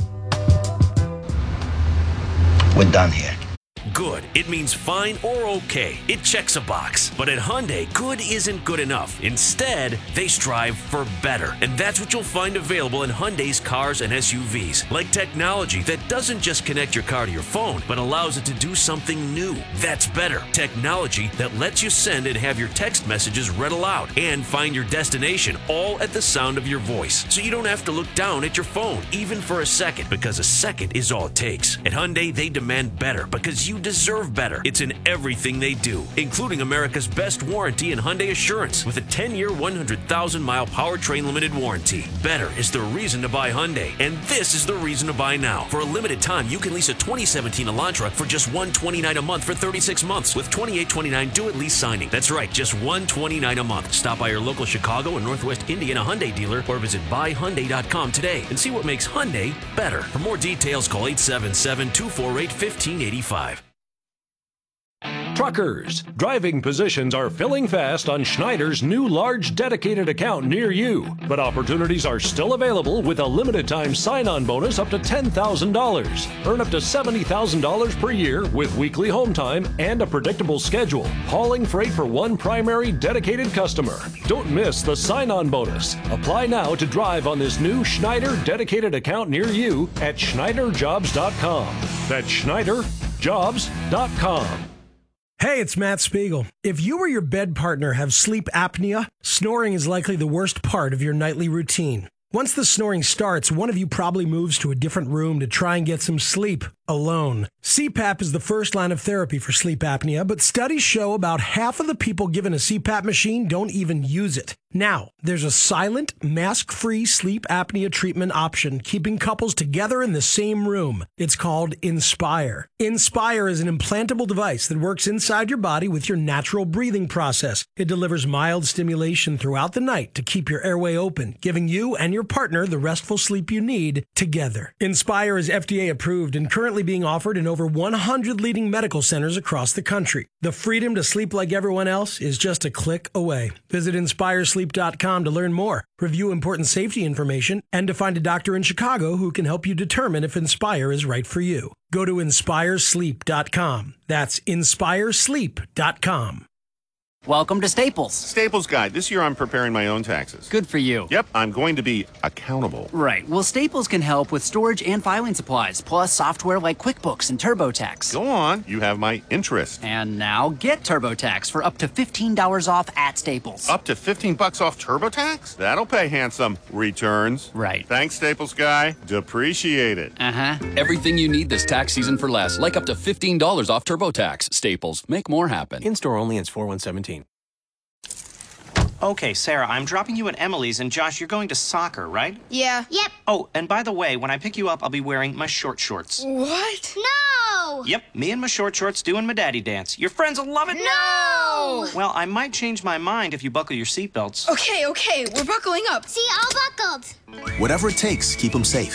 Speaker 11: We're done here.
Speaker 12: Good. It means fine or okay. It checks a box. But at Hyundai, good isn't good enough. Instead, they strive for better. And that's what you'll find available in Hyundai's cars and SUVs. Like technology that doesn't just connect your car to your phone, but allows it to do something new. That's better. Technology that lets you send and have your text messages read aloud and find your destination all at the sound of your voice. So you don't have to look down at your phone, even for a second, because a second is all it takes. At Hyundai, they demand better because you you deserve better. It's in everything they do, including America's best warranty and Hyundai Assurance with a 10-year, 100,000-mile powertrain limited warranty. Better is the reason to buy Hyundai, and this is the reason to buy now. For a limited time, you can lease a 2017 Elantra for just $129 a month for 36 months with $28.29 due at lease signing. That's right, just $129 a month. Stop by your local Chicago and Northwest Indiana Hyundai dealer or visit buyhyundai.com today and see what makes Hyundai better. For more details, call 877-248-1585.
Speaker 2: Truckers, driving positions are filling fast on Schneider's new large dedicated account near you. But opportunities are still available with a limited time sign-on bonus up to $10,000. Earn up to $70,000 per year with weekly home time and a predictable schedule. Hauling freight for one primary dedicated customer. Don't miss the sign-on bonus. Apply now to drive on this new Schneider dedicated account near you at SchneiderJobs.com. That's SchneiderJobs.com.
Speaker 14: Hey, it's Matt Spiegel. If you or your bed partner have sleep apnea, snoring is likely the worst part of your nightly routine. Once the snoring starts, one of you probably moves to a different room to try and get some sleep alone. CPAP is the first line of therapy for sleep apnea, but studies show about half of the people given a CPAP machine don't even use it. Now, there's a silent, mask-free sleep apnea treatment option, keeping couples together in the same room. It's called Inspire. Inspire is an implantable device that works inside your body with your natural breathing process. It delivers mild stimulation throughout the night to keep your airway open, giving you and your partner the restful sleep you need together. Inspire is FDA approved and currently being offered in over 100 leading medical centers across the country. The freedom to sleep like everyone else is just a click away. Visit InspireSleep.com to learn more, review important safety information, and to find a doctor in Chicago who can help you determine if Inspire is right for you. Go to InspireSleep.com. That's InspireSleep.com.
Speaker 15: Welcome to Staples.
Speaker 16: Staples Guide. This year I'm preparing my own taxes.
Speaker 15: Good for you.
Speaker 16: Yep, I'm going to be accountable.
Speaker 15: Right. Well, Staples can help with storage and filing supplies, plus software like QuickBooks and TurboTax.
Speaker 16: Go on. You have my interest.
Speaker 15: And now get TurboTax for up to $15 off at Staples.
Speaker 16: Up to $15 off TurboTax? That'll pay handsome. Returns.
Speaker 15: Right.
Speaker 16: Thanks, Staples Guy. Depreciate it.
Speaker 15: Uh-huh.
Speaker 17: Everything you need this tax season for less, like up to $15 off TurboTax. Staples. Make more happen.
Speaker 18: In-store only ends 4/1/17.
Speaker 19: Okay, Sarah, I'm dropping you at Emily's, and Josh, you're going to soccer, right?
Speaker 20: Yeah. Yep.
Speaker 19: Oh, and by the way, when I pick you up, I'll be wearing my short shorts.
Speaker 20: What? No!
Speaker 19: Yep, me and my short shorts doing my daddy dance. Your friends will love it.
Speaker 20: No!
Speaker 19: Well, I might change my mind if you buckle your seatbelts.
Speaker 20: Okay, we're buckling up. See, all buckled.
Speaker 21: Whatever it takes, keep them safe.